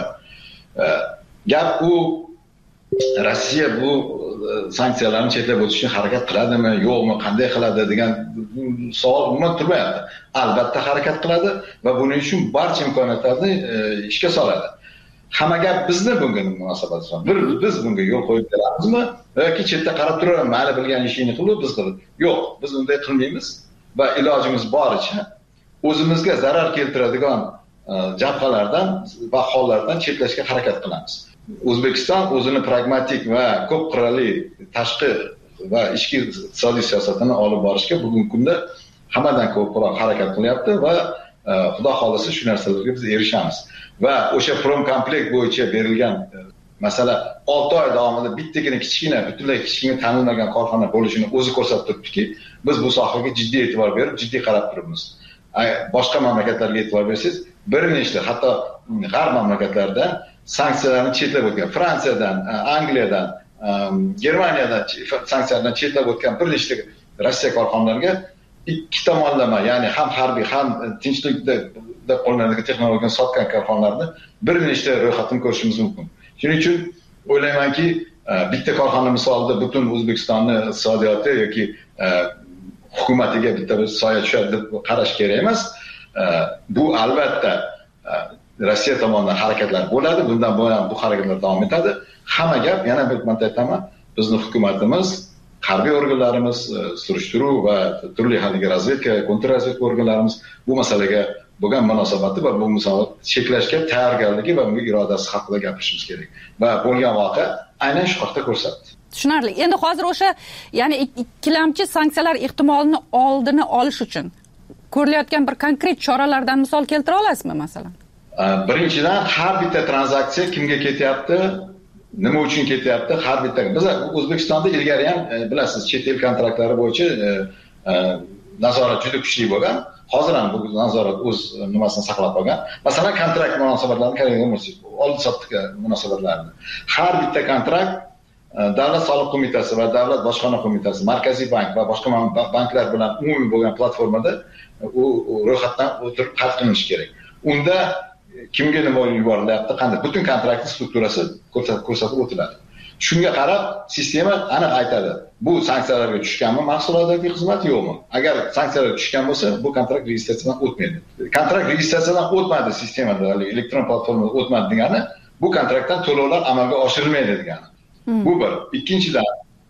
Gap u Rossiya bu sanksiyalarni chetlab o'tishga harakat qiladimi, yo'qmi, qanday qiladi degan savol umuman turmayapti. Albatta harakat qiladi va buning uchun barcha imkoniyatlarni ishga soladi. Hamma gap bizni bunga munosabat bilan. Biz bunga yo'l qo'yib beramizmi yoki chetda qarab turib, mayli bilgan ishini qilib biz qilib. Yo'q, biz unday qilmaymiz va ilojimiz boricha o'zimizga zarar keltiradigan jabhalardan va hollardan chetlashga harakat qilamiz. O'zbekiston o'zini pragmatik va ko'p qirrali tashqi va ichki iqtisodiy siyosatini olib borishga bugungi kunda hammadan ko'proq harakat qilyapti va xudo xolisa shu narsalarga biz erishamiz. Va o'sha Prom Komplekt bo'yicha berilgan masala 6 oy davomida bittagina butunlay kichkina ta'minlangan korxona bo'lishini o'zi ko'rsatib turibdiki, biz bu sohaga jiddiy e'tibor berib, jiddiy qarab turibmiz. Boshqa mamlakatlarga e'tibor bersangiz, bir nechta hatto g'arb mamlakatlarida sanksiyalarni chetlab o'tgan, Fransiyadan, Angliyadan, Germaniyadan sanksiyalarni chetlab o'tgan bir nechta Rossiya korxonalariga ikki tomonlama, ya'ni ham harbiy, ham tinchlikda qo'llanadigan texnologiyani sotgan korxonalarni bir nechta ro'yxatini ko'rishimiz mumkin. Shuning uchun o'ylaymanki, bitta korxona misolida butun O'zbekistonni iqtisodiyoti yoki hukumatiga bitta bir soya tushadi deb qarash kerak emas. Bu albatta Rossiya tomonidan harakatlar bo'ladi, bundan bo'yon bu harakatlar davom etadi. Hamma gap, yana bir marta aytaman, bizning hukumatimiz, harbiy organlarimiz, surishtiruv va turli xildagi razvedka, kontrrazvedka organlarimiz bu masalaga bo'lgan munosabati va bu munosabat cheklashga tayyorgarligi va bunga irodasi haqida gapirishimiz kerak. Va bo'lgan voqea aynan shu haqda ko'rsatdi. Tushunarli. Endi hozir o'sha, ya'ni ikkilamchi sanksiyalar ehtimolini oldini olish uchun ko'rilayotgan bir konkret choralardan misol keltira olasizmi, masalan? Birinchidan, har bitta tranzaksiya kimga ketyapti, nima uchun ketyapti, har bitta. Biz O'zbekistonda ilgari ham bilasiz, chet el kontraktlari bo'yicha nazorat juda kuchli bo'lgan. Hozir ham bu nazorat o'z nimasini saqlab qolgan. Masalan, kontrakt munosabatlarini qaraydigan bo'lsak, oldi-sotdi munosabatlarini. Har bitta kontrakt Davlat soliq qo'mitasi va Davlat bojxona qo'mitasi, Markaziy bank va boshqa banklar bilan umumiy bo'lgan platformada u ro'yxatdan o'tirib qad qilinishi kerak. Unda kimga nima yuborilyapti, qanday butun kontraktning strukturasi ko'rsatib o'tiladi. Shunga qarab sistema aniq aytadi. Bu sanksiyalarga tushganmi mahsulot yoki xizmat yo'qmi? Agar sanksiyalar tushgan bo'lsa, bu kontrakt registratsiyadan o'tmaydi. Kontrakt registratsiyadan o'tmadi sistemada, elektron platformada o'tmadi degani, bu kontraktdan to'lovlar amalga oshirilmaydi degani. Bu bir. Ikkinchidan,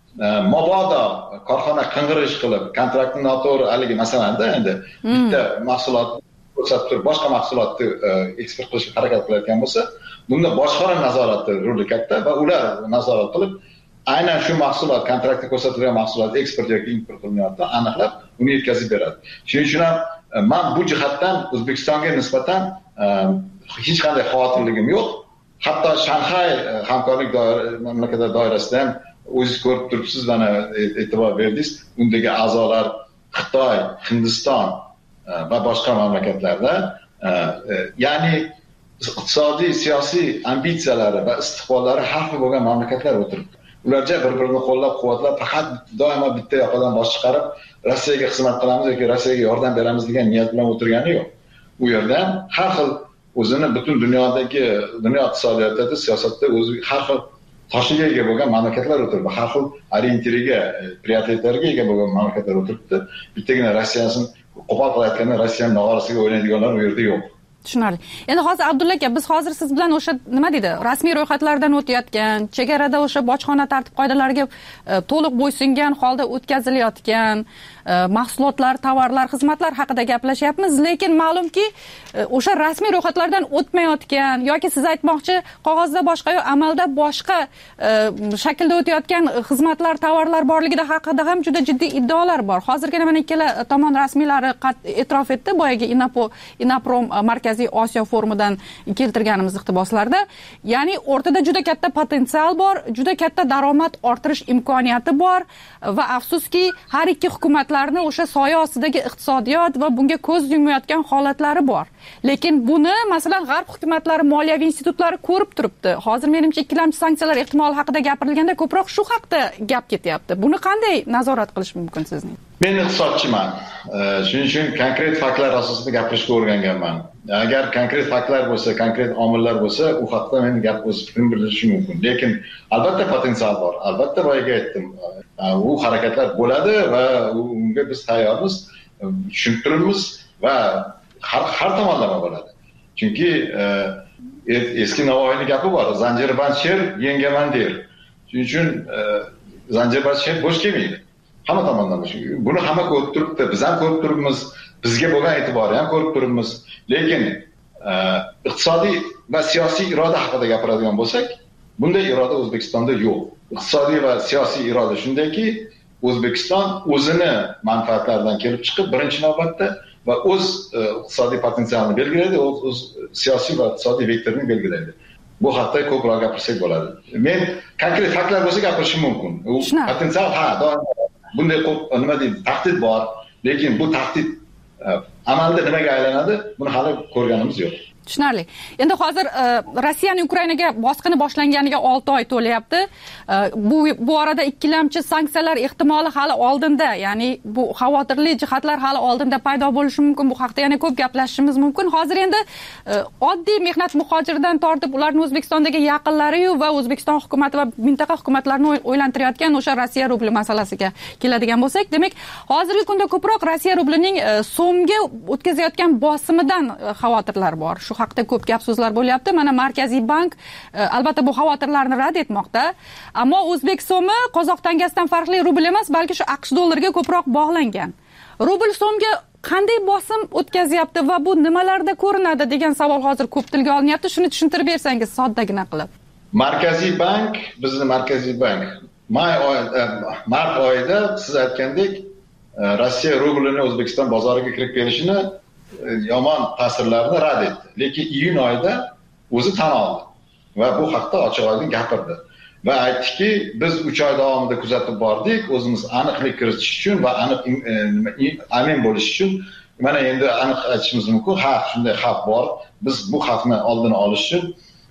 mabodo korxona qing'irish qilib, kontraktni noto'g'ri haligi masalanda endi bitta mahsulot ko'rsatib turib, boshqa mahsulotni eksport qilishga harakat qilayotgan bo'lsa, bunda bojxona nazorati roli katta va ular nazorat qilib, aynan shu mahsulot, kontraktda ko'rsatilgan mahsulot eksport yoki import qilinayotgan aniqlab, uni yetkazib beradi. Shuning uchun ham men bu jihatdan O'zbekistonga nisbatan hech qanday xavotirligim yo'q. Hatto Shanxay hamkorlik mamlakatlar doirasida ham o'zingiz ko'rib turibsiz, mana e'tibor berdingiz, undagi a'zolar Xitoy, Hindiston va boshqa mamlakatlarda, ya'ni iqtisodiy, siyosiy ambitsiyalari va istiqbollari har xil bo'lgan mamlakatlar o'tiribdi. Ularga bir-birini qo'llab-quvvatlab, faqat doimo bitta yoqadan bosh chiqarib, Rossiyaga xizmat qilamiz yoki Rossiyaga yordam beramiz degan niyat bilan o'tirgani yo'q. U yerda har xil o'zini butun dunyodagi dunyo iqtisodiyotida, siyosatda o'zi har xil toshiga ega bo'lgan mamlakatlar o'tiribdi. Har xil orientiriga, prioritetlarga ega bo'lgan mamlakatlar o'tiribdi. Bittagina Rossiyani qo'pol qilayotganda Rossiyaning nog'orasiga o'ynaydiganlar u yerda yo'q. Tushunarli. Endi hozir Abdulla aka, biz hozir siz bilan o'sha nima deydi, rasmiy ro'yxatlardan o'tayotgan, chegarada o'sha bojxona tartib-qoidalariga to'liq bo'ysungan holda o'tkazilayotgan mahsulotlar, tovarlar, xizmatlar haqida gaplashyapmiz, lekin ma'lumki, o'sha rasmiy ro'yxatlardan o'tmayotgan yoki siz aytmoqchi, qog'ozda boshqa yo amalda boshqa shaklda o'tayotgan xizmatlar, tovarlar borligida haqida ham juda jiddiy iddaolar bor. Hozirgina mana ikkala tomon rasmiylari e'tirof etdi, boyagi Inaprom Markaziy Osiyo forumidan keltirganimiz iqtiboslarda. Ya'ni o'rtada juda katta potensial bor, juda katta daromad orttirish imkoniyati bor va afsuski, har ikki hukumatlarni o'sha soya ostidagi iqtisodiyot va bunga ko'z yumayotgan holatlari bor. Lekin buni masalan G'arb hukumatlari, moliyaviy institutlari ko'rib turibdi. Hozir menimcha ikkilamchi sanksiyalar ehtimoli haqida gapirilganda ko'proq shu haqda gap ketyapti. Buni qanday nazorat qilish mumkin sizning? Men iqtisodchiman. Shuning uchun konkret faktlar asosida gapirishga o'rganganman. Agar konkret faktlar bo'lsa, konkret omillar bo'lsa, u haqda men o'z fikrimni bildirishim mumkin. Lekin albatta potensial bor. Albatta boyaga aytdim. U harakatlar bo'ladi va unga biz tayyormiz, tushuntiramiz va har tomonlama bo'ladi. Chunki eski Navoiyning gapi bor, zanjirband sher yengaman der. Shuning uchun zanjirband sher bo'sh kelmaydi. Hamma tomondan buni hamma ko'rib turibdi, biz ham ko'rib turibmiz, bizga bo'lgan e'tiborni ham ko'rib turibmiz. Lekin iqtisodiy va siyosiy iroda haqida gapiradigan bo'lsak, bunday iroda O'zbekistonda yo'q. Iqtisodiy va siyosiy iroda shundayki, O'zbekiston o'zini manfaatlaridan kelib chiqib, birinchi navbatda va o'z iqtisodiy potensialini belgilaydi, o'z siyosiy va iqtisodiy vektorini belgilaydi. Bu haqda ko'proq gapirsak bo'ladi. Men konkret faktlar bo'lsa gapirishim mumkin. U potensial bunday nima deydi, tahdid bor, lekin bu tahdid amalda nimaga aylanadi, buni hali ko'rganimiz yo'q. Tushunarli. Endi hozir Rossiyaning Ukrainaga bosqini boshlanganiga 6 oy to'layapti. Bu orada ikkilamchi sanksiyalar ehtimoli hali oldinda, ya'ni bu xavotirli jihatlar hali oldinda paydo bo'lishi mumkin. Bu haqda yana ko'p gaplashishimiz mumkin. Hozir endi oddiy mehnat muhojiridan tortib ularning O'zbekistondagi yaqinlari va O'zbekiston hukumati va mintaqa hukumatlarini o'ylantirayotgan o'sha Rossiya rubli masalasiga keladigan bo'lsak, demak, hozirgi kunda ko'proq Rossiya rublining so'mga o'tkazayotgan bosimidan xavotirlar bor. Shu haqda ko'p gap so'zlar bo'lyapti. Mana Markaziy bank albatta bu xavotirlarni rad etmoqda. Ammo o'zbek so'mi qozoq tangasidan farqli rubl emas, balki shu AQSh dollariga ko'proq bog'langan. Rubl so'mga qanday bosim o'tkazyapti va bu nimalarda ko'rinadi degan savol hozir ko'p tilga olinyapti. Shuni tushuntirib bersangiz soddagina qilib. Markaziy bank, bizning Markaziy bank mart oyida siz aytgandek Rossiya rublini O'zbekiston bozoriga kirib kelishini yomon ta'sirlarini rad etdi. Lekin iyun oyida o'zi tan oldi va bu haqda ochiq-oydin gapirdi. Va aytdiki, biz 3 oy davomida kuzatib bordik, o'zimiz aniqlik kiritish uchun va aniq amin bo'lish uchun. Mana endi aniq aytishimiz mumkin, shunday xavf bor. Biz bu xavfni oldini olish uchun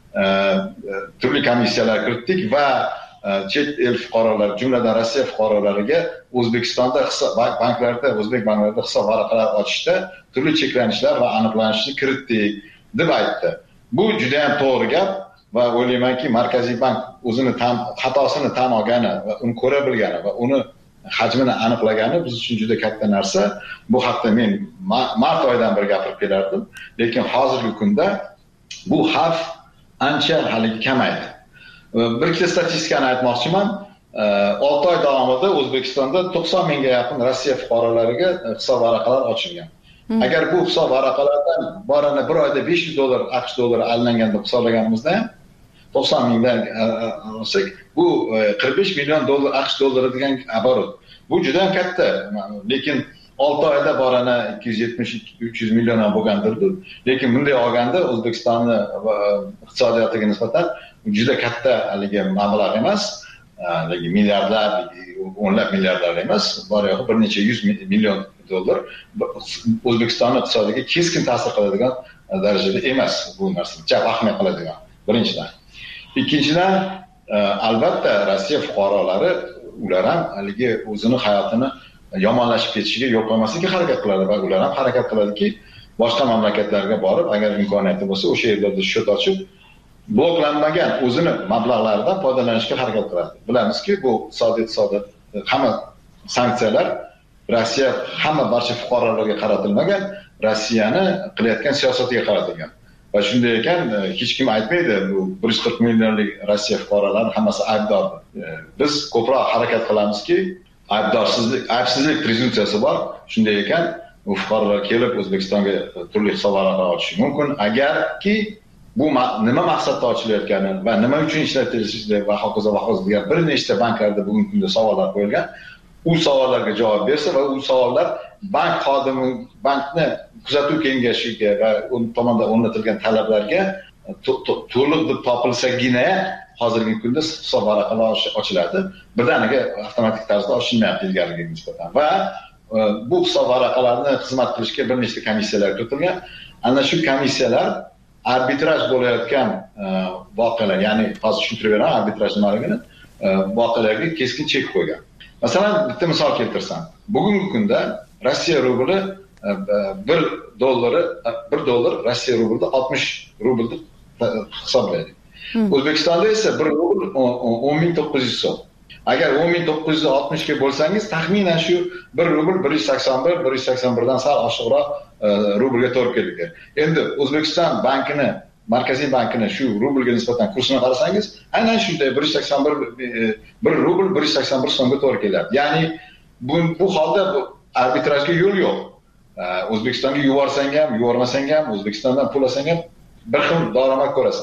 turli komissiyalar kiritdik va chet el fuqarolari, jumladan Rossiya fuqarolariga O'zbekistonda banklarda, o'zbek banklarida hisob varaqalar ochishda turli cheklanishlar va aniqlanishni kiritdik. deb aytdi. Bu juda ham to'g'ri gap va o'ylaymanki, Markaziy bank o'zini xatosini tan olgani va uni ko'ra bilgani va uni hajmini aniqlagani biz uchun juda katta narsa. Bu haqda men mart oyidan beri gapirib kelardim, lekin hozirgi kunda bu xavf ancha haligi kamaydi. Bir ikkita statistikani aytmoqchiman. 6 oy davomida O'zbekistonda 90 mingga yaqin Rossiya fuqarolariga hisob varaqalar ochilgan. Agar bu hisob varaqalardan borani bir oyda $500 AQSh dollari alingan deb hisoblaganimizda ham 90 mingdan olsak, bu 45 million dollar AQSh dollari degan оборот. Bu juda ham katta, lekin 6 oyda borani 270-300 million bo'lgandir. Lekin bunday olganda O'zbekistonni iqtisodiyotiga nisbatan juda katta haligi mablag' emas. Lekin milliardlar, o'nlab milliardlar emas, bor yo'g'i bir necha 100 million dollar O'zbekiston iqtisodiyotiga keskin ta'sir qiladigan darajada emas bu narsa. Jab ahamiyat qiladigan. Birinchidan. Ikkinchidan, albatta Rossiya fuqarolari ular ham haligi o'zini hayotini yomonlashib ketishiga yo'l qo'ymaslikka harakat qiladi va ular ham harakat qiladiki, boshqa mamlakatlarga borib, agar imkoniyati bo'lsa, o'sha yerlarda счет ochib, bloklanmagan o'zini mablag'laridan foydalanishga harakat qiladi. Bilamizki, bu iqtisodiyot hamma sanksiyalar Rossiya hamma barcha fuqarolarga qaratilmagan, Rossiyani qilayotgan siyosatiga qaratilgan. Va shunday ekan, hech kim aytmaydi, bu 140 millionlik Rossiya fuqarolari hammasi aybdor. Biz ko'proq harakat qilamizki, aybsizlik prezumpsiyasi bor. Shunday ekan, bu fuqarolar kelib O'zbekistonga turli hisoblarni ochishi mumkin, agarki bu nima maqsadda ochilayotgani va nima uchun ishlatilishiga va hokazo degan bir nechta banklarda bugungi kunda savollar qo'yilgan. U savollarga javob bersa va u savollar bank xodimi, bankni kuzatuv kengashiga va uning tomonidan o'rnatilgan talablarga to'liq deb topilsagina hozirgi kunda hisob varaqalar ochiladi. Birdaniga avtomatik tarzda ochilmayapti ilgarigiga nisbatan. Va bu hisob varaqalarni xizmat qilishga bir nechta komissiyalar kiritilgan. Ana shu komissiyalar arbitraj bo'layotgan voqealar, ya'ni hozir tushuntirib beraman arbitraj nimaligini, voqealarga keskin chek qo'ygan. Masalan, bitta misol keltirsam, bugungi kunda Rossiya rubli 1 dollar Rossiya rublida 60 rubl deb hisoblaydi. O'zbekistonda esa 1 rubl 10.900 so'm. Agar 10.960 ga bo'lsangiz, taxminan shu 1 rubl 181, 181 dan sal oshiqroq rublga to'g'ri keladi. Endi O'zbekiston bankini, Markaziy bankini shu rublga nisbatan kursini qarasangiz, aynan shunday 1 rubl 181 so'mga to'g'ri keladi. Ya'ni bu holda arbitrajga yo'l yo'q. O'zbekistonga yuborsang ham, yubormasang ham, O'zbekistondan pul olsang ham bir xil daromad ko'rasan.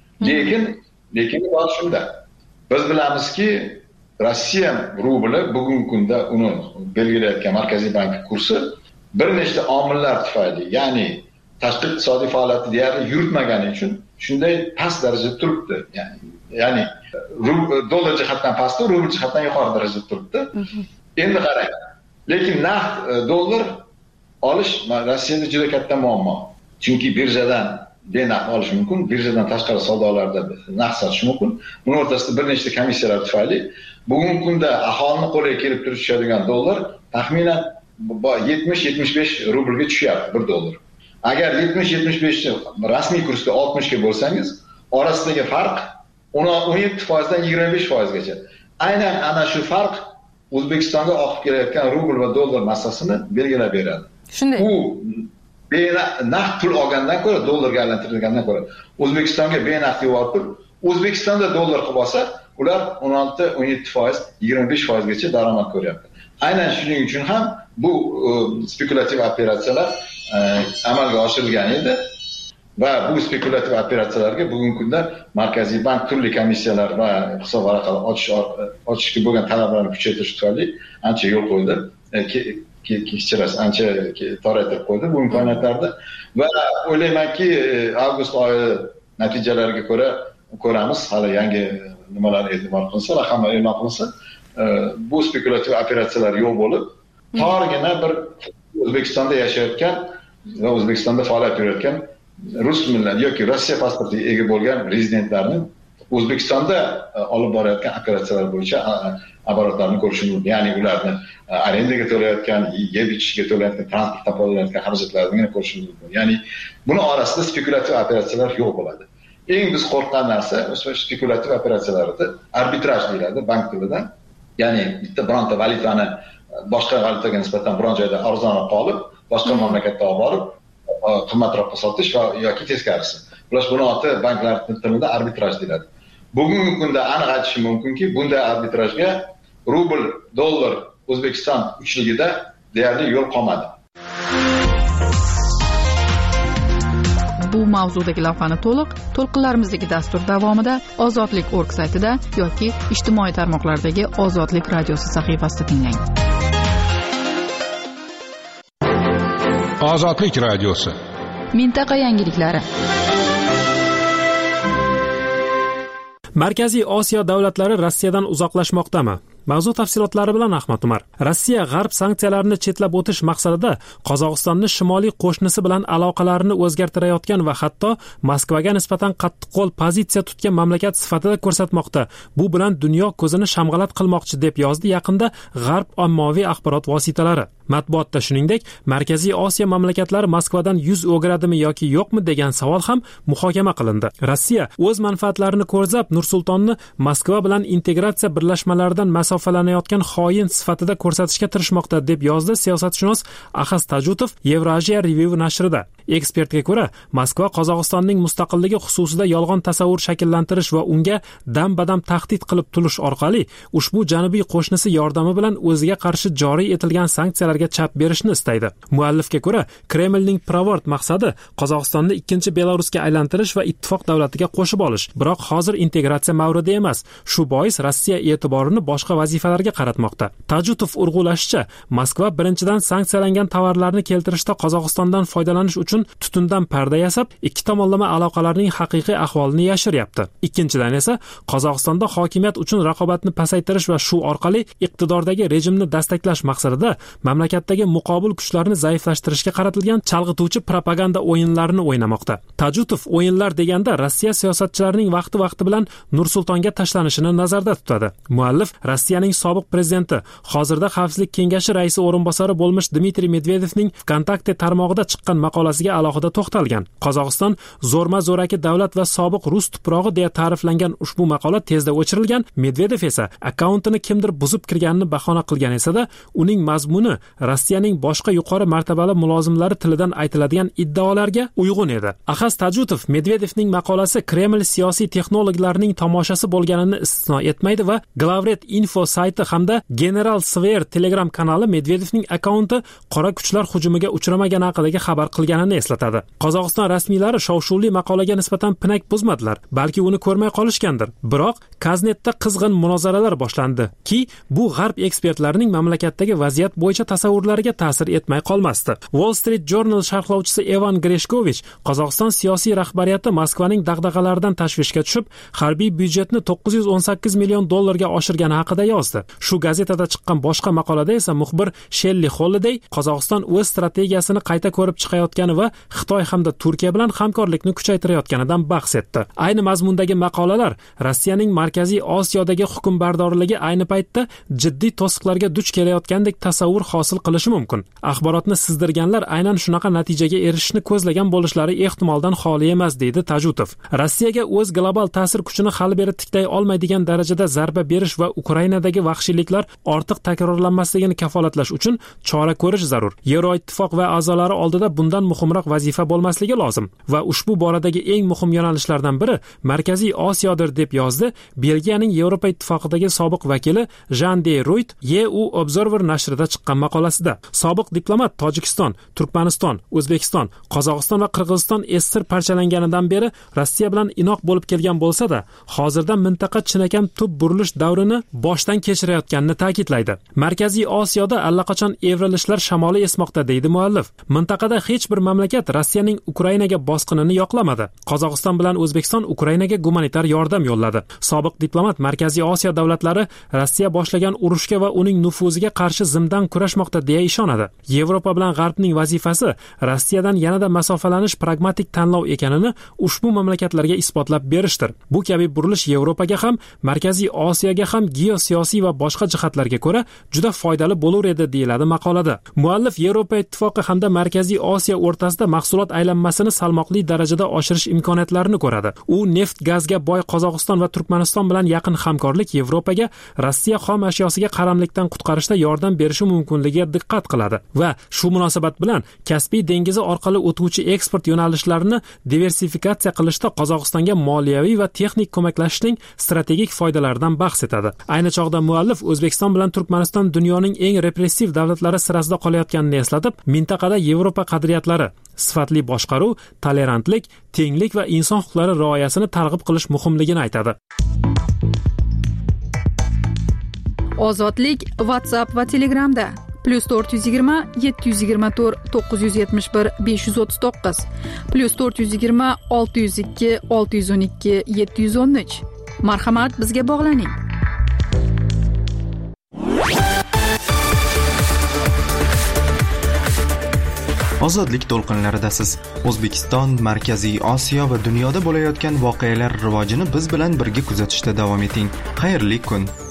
Lekin bor shunda. Biz bilamizki, Rossiya rubli bugungi kunda uni belgilayotgan Markaziy bank kursi bir nechta omillar tufayli, ya'ni tashqi iqtisodiy faoliyati deyarli yuritmagani uchun shunday past darajada turibdi. Ya'ni dollar jihatdan pastda, rubl jihatdan yuqori darajada turibdi. Endi qarang. Lekin naqd dollar olish Rossiyada juda katta muammo. Chunki birjadan benaqd olish mumkin, birjadan tashqari savdolarda naqd sotish mumkin. Buning o'rtasida bir nechta komissiyalar tufayli bugungi kunda aholini qo'liga kelib turishadigan dollar taxminan 70-75 rublga tushyapti 1 dollar. Agar 70-75 ni rasmiy kursda 60 ga bo'lsangiz, orasidagi farq 17% dan 25% gacha. Aynan ana shu farq O'zbekistonga oqib kelayotgan rubl va dollar masalasini belgilab beradi. Shunday. U naqd pul olgandan ko'ra, dollarga aylantirilgandan ko'ra, O'zbekistonga benaqd yuborib, O'zbekistonda dollar qilib olsa, ular 16-17%, 25% gacha daromad ko'ryapti. Aynan shuning uchun ham bu spekulativ operatsiyalar amalga oshirilgan edi va bu spekulativ operatsiyalarga bugungi kunda Markaziy bank turli komissiyalar va hisob varaqalar ochishga bo'lgan talablarni kuchaytirish tufayli ancha yo'l qo'ydi. Kechirasiz, ancha toraytirib qo'ydi bu imkoniyatlarni va o'ylaymanki, avgust oyi natijalariga ko'ra ko'ramiz, hali yangi nimalar e'tibor qilinsa, raqamlar e'lon qilinsa, bu spekulativ operatsiyalar yo'q bo'lib, torgina bir O'zbekistonda yashayotgan va O'zbekistonda faoliyat yuritayotgan rus millati yoki Rossiya pasportiga ega bo'lgan rezidentlarning O'zbekistonda olib borayotgan operatsiyalar bo'yicha оборотlarni ko'rish mumkin. Ya'ni ularni arendaga to'layotgan, yeb ichishga to'layotgan, transport to'layotgan xarajatlarni ko'rish mumkin. Ya'ni buni orasida spekulativ operatsiyalar yo'q bo'ladi. Eng biz qo'rqqan narsa o'sha spekulativ operatsiyalarda arbitraj deyiladi bank tilida. Ya'ni bironta valyutani boshqa valyutaga nisbatan biron joyda arzonroq olib, boshqa mamlakatga olib borib qimmatroqqa sotish yoki teskarisi. Bular buni oti banklar tilida arbitraj deyiladi. Bugungi kunda aniq aytishim mumkinki, bunday arbitrajga rubl, dollar, O'zbekiston uchligida deyarli yo'l qolmadi. Bu mavzudagi lavhani to'lqinlarimizdagi dastur davomida ozodlik.org saytida yoki ijtimoiy tarmoqlardagi Ozodlik radiosi sahifasida tinglang. Ozodlik radiosi. Mintaqa yangiliklari. Markaziy Osiyo davlatlari Rossiyadan uzoqlashmoqdami? Mavzu tafsilotlari bilan Ahmad Umar. Rossiya g'arb sanksiyalarini chetlab o'tish maqsadida Qozog'istonni shimoliy qo'shnisi bilan aloqalarini o'zgartirayotgan va hatto Moskvaga nisbatan qattiqqo'l pozitsiya tutgan mamlakat sifatida ko'rsatmoqda. Bu bilan dunyo ko'zini shamg'alat qilmoqchi deb yozdi yaqinda g'arb ommaviy axborot vositalari. Matbuotda shuningdek, Markaziy Osiyo mamlakatlari Moskvadan yuz o'giradimi yoki yo'qmi degan savol ham muhokama qilindi. Rossiya o'z manfaatlarini ko'zlab Nur-Sultonni Moskva bilan integratsiya birlashmalaridan masofalanayotgan xoin sifatida ko'rsatishga tirishmoqda deb yozdi siyosatshunos Ahaz Tajutov Eurasia Review nashrida. Ekspertga ko'ra, Moskva Qozog'istonning mustaqilligi xususida yolg'on tasavvur shakllantirish va unga dam-badam tahdid qilib turish orqali ushbu janubiy qo'shnisi yordami bilan o'ziga qarshi joriy etilgan sanksiyalarga chap berishni istaydi. Muallifga ko'ra, Kremlning pirovard maqsadi Qozog'istonni ikkinchi Belarusga aylantirish va ittifoq davlatiga qo'shib olish. Biroq hozir integratsiya mavridi emas. Shu bois Rossiya e'tiborini boshqa vazifalarga qaratmoqda. Tajutov urg'ulashicha, Moskva birinchidan sanksiyalangan tovarlarni keltirishda Qozog'istondan foydalanish uchun tutundan parda yasab, ikki tomonlama aloqalarning haqiqiy ahvolini yashiryapti. Ikkinchidan esa Qozog'istonda hokimiyat uchun raqobatni pasaytirish va shu orqali iqtidordagi rejimni dastaklash maqsadida mamlakatdagi muqobil kuchlarni zaiflashtirishga qaratilgan chalg'ituvchi propaganda o'yinlarini o'ynamoqda. Tajutov o'yinlar deganda Rossiya siyosatchilarining vaqti bilan Nur-Sultonga tashlanishini nazarda tutadi. Muallif Rossiyaning sobiq prezidenti, hozirda Xavfsizlik kengashi raisi o'rinbosari bo'lmish Dmitriy Medvedevning Vkontakte tarmog'ida chiqqan maqolasiga alohida to'xtalgan. Qozog'iston zo'rma-zo'raki davlat va sobiq rus tuprog'i deya ta'riflangan ushbu maqola tezda o'chirilgan. Medvedev esa akkauntini kimdir buzib kirganini bahona qilgan esa-da, uning mazmuni Rossiyaning boshqa yuqori martabali mulozimlari tilidan aytiladigan iddaolarga uyg'un edi. Ahaz Tajutov Medvedevning maqolasi Kreml siyosiy texnologlarining tomoshasi bo'lganini istisno etmaydi va Glavret Info sayti hamda General Sver Telegram kanali Medvedevning akkaunti qora kuchlar hujumiga uchramagani haqidagi xabar qilganini eslatadi. Qozog'iston rasmiylari shov-shuvli maqolaga nisbatan pinak buzmadilar, balki uni ko'rmay qolishgandir. Biroq Kaznetda qizg'in munozaralar boshlandi ki, bu g'arb ekspertlarining mamlakatdagi vaziyat bo'yicha tasavvurlariga ta'sir etmay qolmasdi. Wall Street Journal sharhlovchisi Evan Greshkovich Qozog'iston siyosiy rahbariyati Moskvaning dag'dag'alaridan tashvishga tushib, harbiy byudjetni 918 million dollarga oshirgani haqida yozdi. Shu gazetada chiqqan boshqa maqolada esa muxbir Shelly Holiday Qozog'iston o'z strategiyasini qayta ko'rib chiqayotgani va Xitoy hamda Turkiya bilan hamkorlikni kuchaytirayotganidan bahs etdi. Ayni mazmundagi maqolalar Rossiyaning Markaziy Osiyodagi hukmbarorligi ayni paytda jiddiy to'siqlarga duch kelayotgandek tasavvur hosil qilishi mumkin. Axborotni sizdirganlar aynan shunaqa natijaga erishishni ko'zlagan bo'lishlari ehtimoldan xoli emas, deydi Tajutov. Rossiyaga o'z global ta'sir kuchini hali beri tiklay olmaydigan darajada zarba berish va Ukrainadagi vahshiyliklar ortiq takrorlanmasligini kafolatlash uchun chora ko'rish zarur. Yevroittifoq va a'zolari oldida bundan muhimroq vazifa bo'lmasligi lozim va ushbu boradagi eng muhim yo'nalishlardan biri Markaziy Osiyodir deb yozdi Belgiyaning Yevropa ittifoqidagi sobiq vakili Jean de Ruyt EU Observer nashrida chiqqan maqolasida. Sobiq diplomat Tojikiston, Turkmaniston, O'zbekiston, Qozog'iston va Qirg'iziston esir parchalanganidan beri Rossiya bilan inoq bo'lib kelgan bo'lsa-da, hozirda mintaqa chinakam tub burilish davrini boshdan kechirayotganini ta'kidlaydi. Markaziy Osiyoda allaqachon evrilishlar shamoli esmoqda, deydi muallif. Mintaqada hech bir mamlakat mamlakat Rossiyaning Ukrainaga bosqinini yoqlamadi. Qozog'iston bilan O'zbekiston Ukrainaga gumanitar yordam yo'lladi. Sobiq diplomat Markaziy Osiyo davlatlari Rossiya boshlagan urushga va uning nufuziga qarshi zimdan kurashmoqda deya ishonadi. Yevropa bilan G'arbning vazifasi Rossiyadan yanada masofalanish pragmatik tanlov ekanini ushbu mamlakatlarga isbotlab berishdir. Bu kabi burilish Yevropaga ham, Markaziy Osiyoga ham geosiyosiy va boshqa jihatlarga ko'ra juda foydali bo'lar edi, deyiladi maqolada. Muallif Yevropa ittifoqi hamda Markaziy Osiyo o'rtasida mahsulot aylanmasini salmoqli darajada oshirish imkoniyatlarini ko'radi. U neft, gazga boy Qozog'iston va Turkmaniston bilan yaqin hamkorlik Yevropaga Rossiya xom ashyosiga qaramlikdan qutqarishda yordam berishi mumkinligiga diqqat qiladi va shu munosabat bilan Kaspiy dengizi orqali o'tuvchi eksport yo'nalishlarini diversifikatsiya qilishda Qozog'istonga moliyaviy va texnik ko'maklashishning strategik foydalaridan bahs etadi. Ayni chog'da muallif O'zbekiston bilan Turkmaniston dunyoning eng repressiv davlatlari sirasida qolayotganini eslatib, mintaqada Yevropa qadriyatlari, sifatli boshqaruv, tolerantlik, tenglik va inson huquqlari rioyasini targ'ib qilish muhimligini aytadi. Ozodlik WhatsApp va Telegramda +420 724 971 539 +420 602 612 713. Marhamat, bizga bog'laning. Ozodlik to'lqinlaridasiz. O'zbekiston, Markaziy Osiyo va dunyoda bo'layotgan voqealar rivojini biz bilan birga kuzatishda davom eting. Xayrli kun.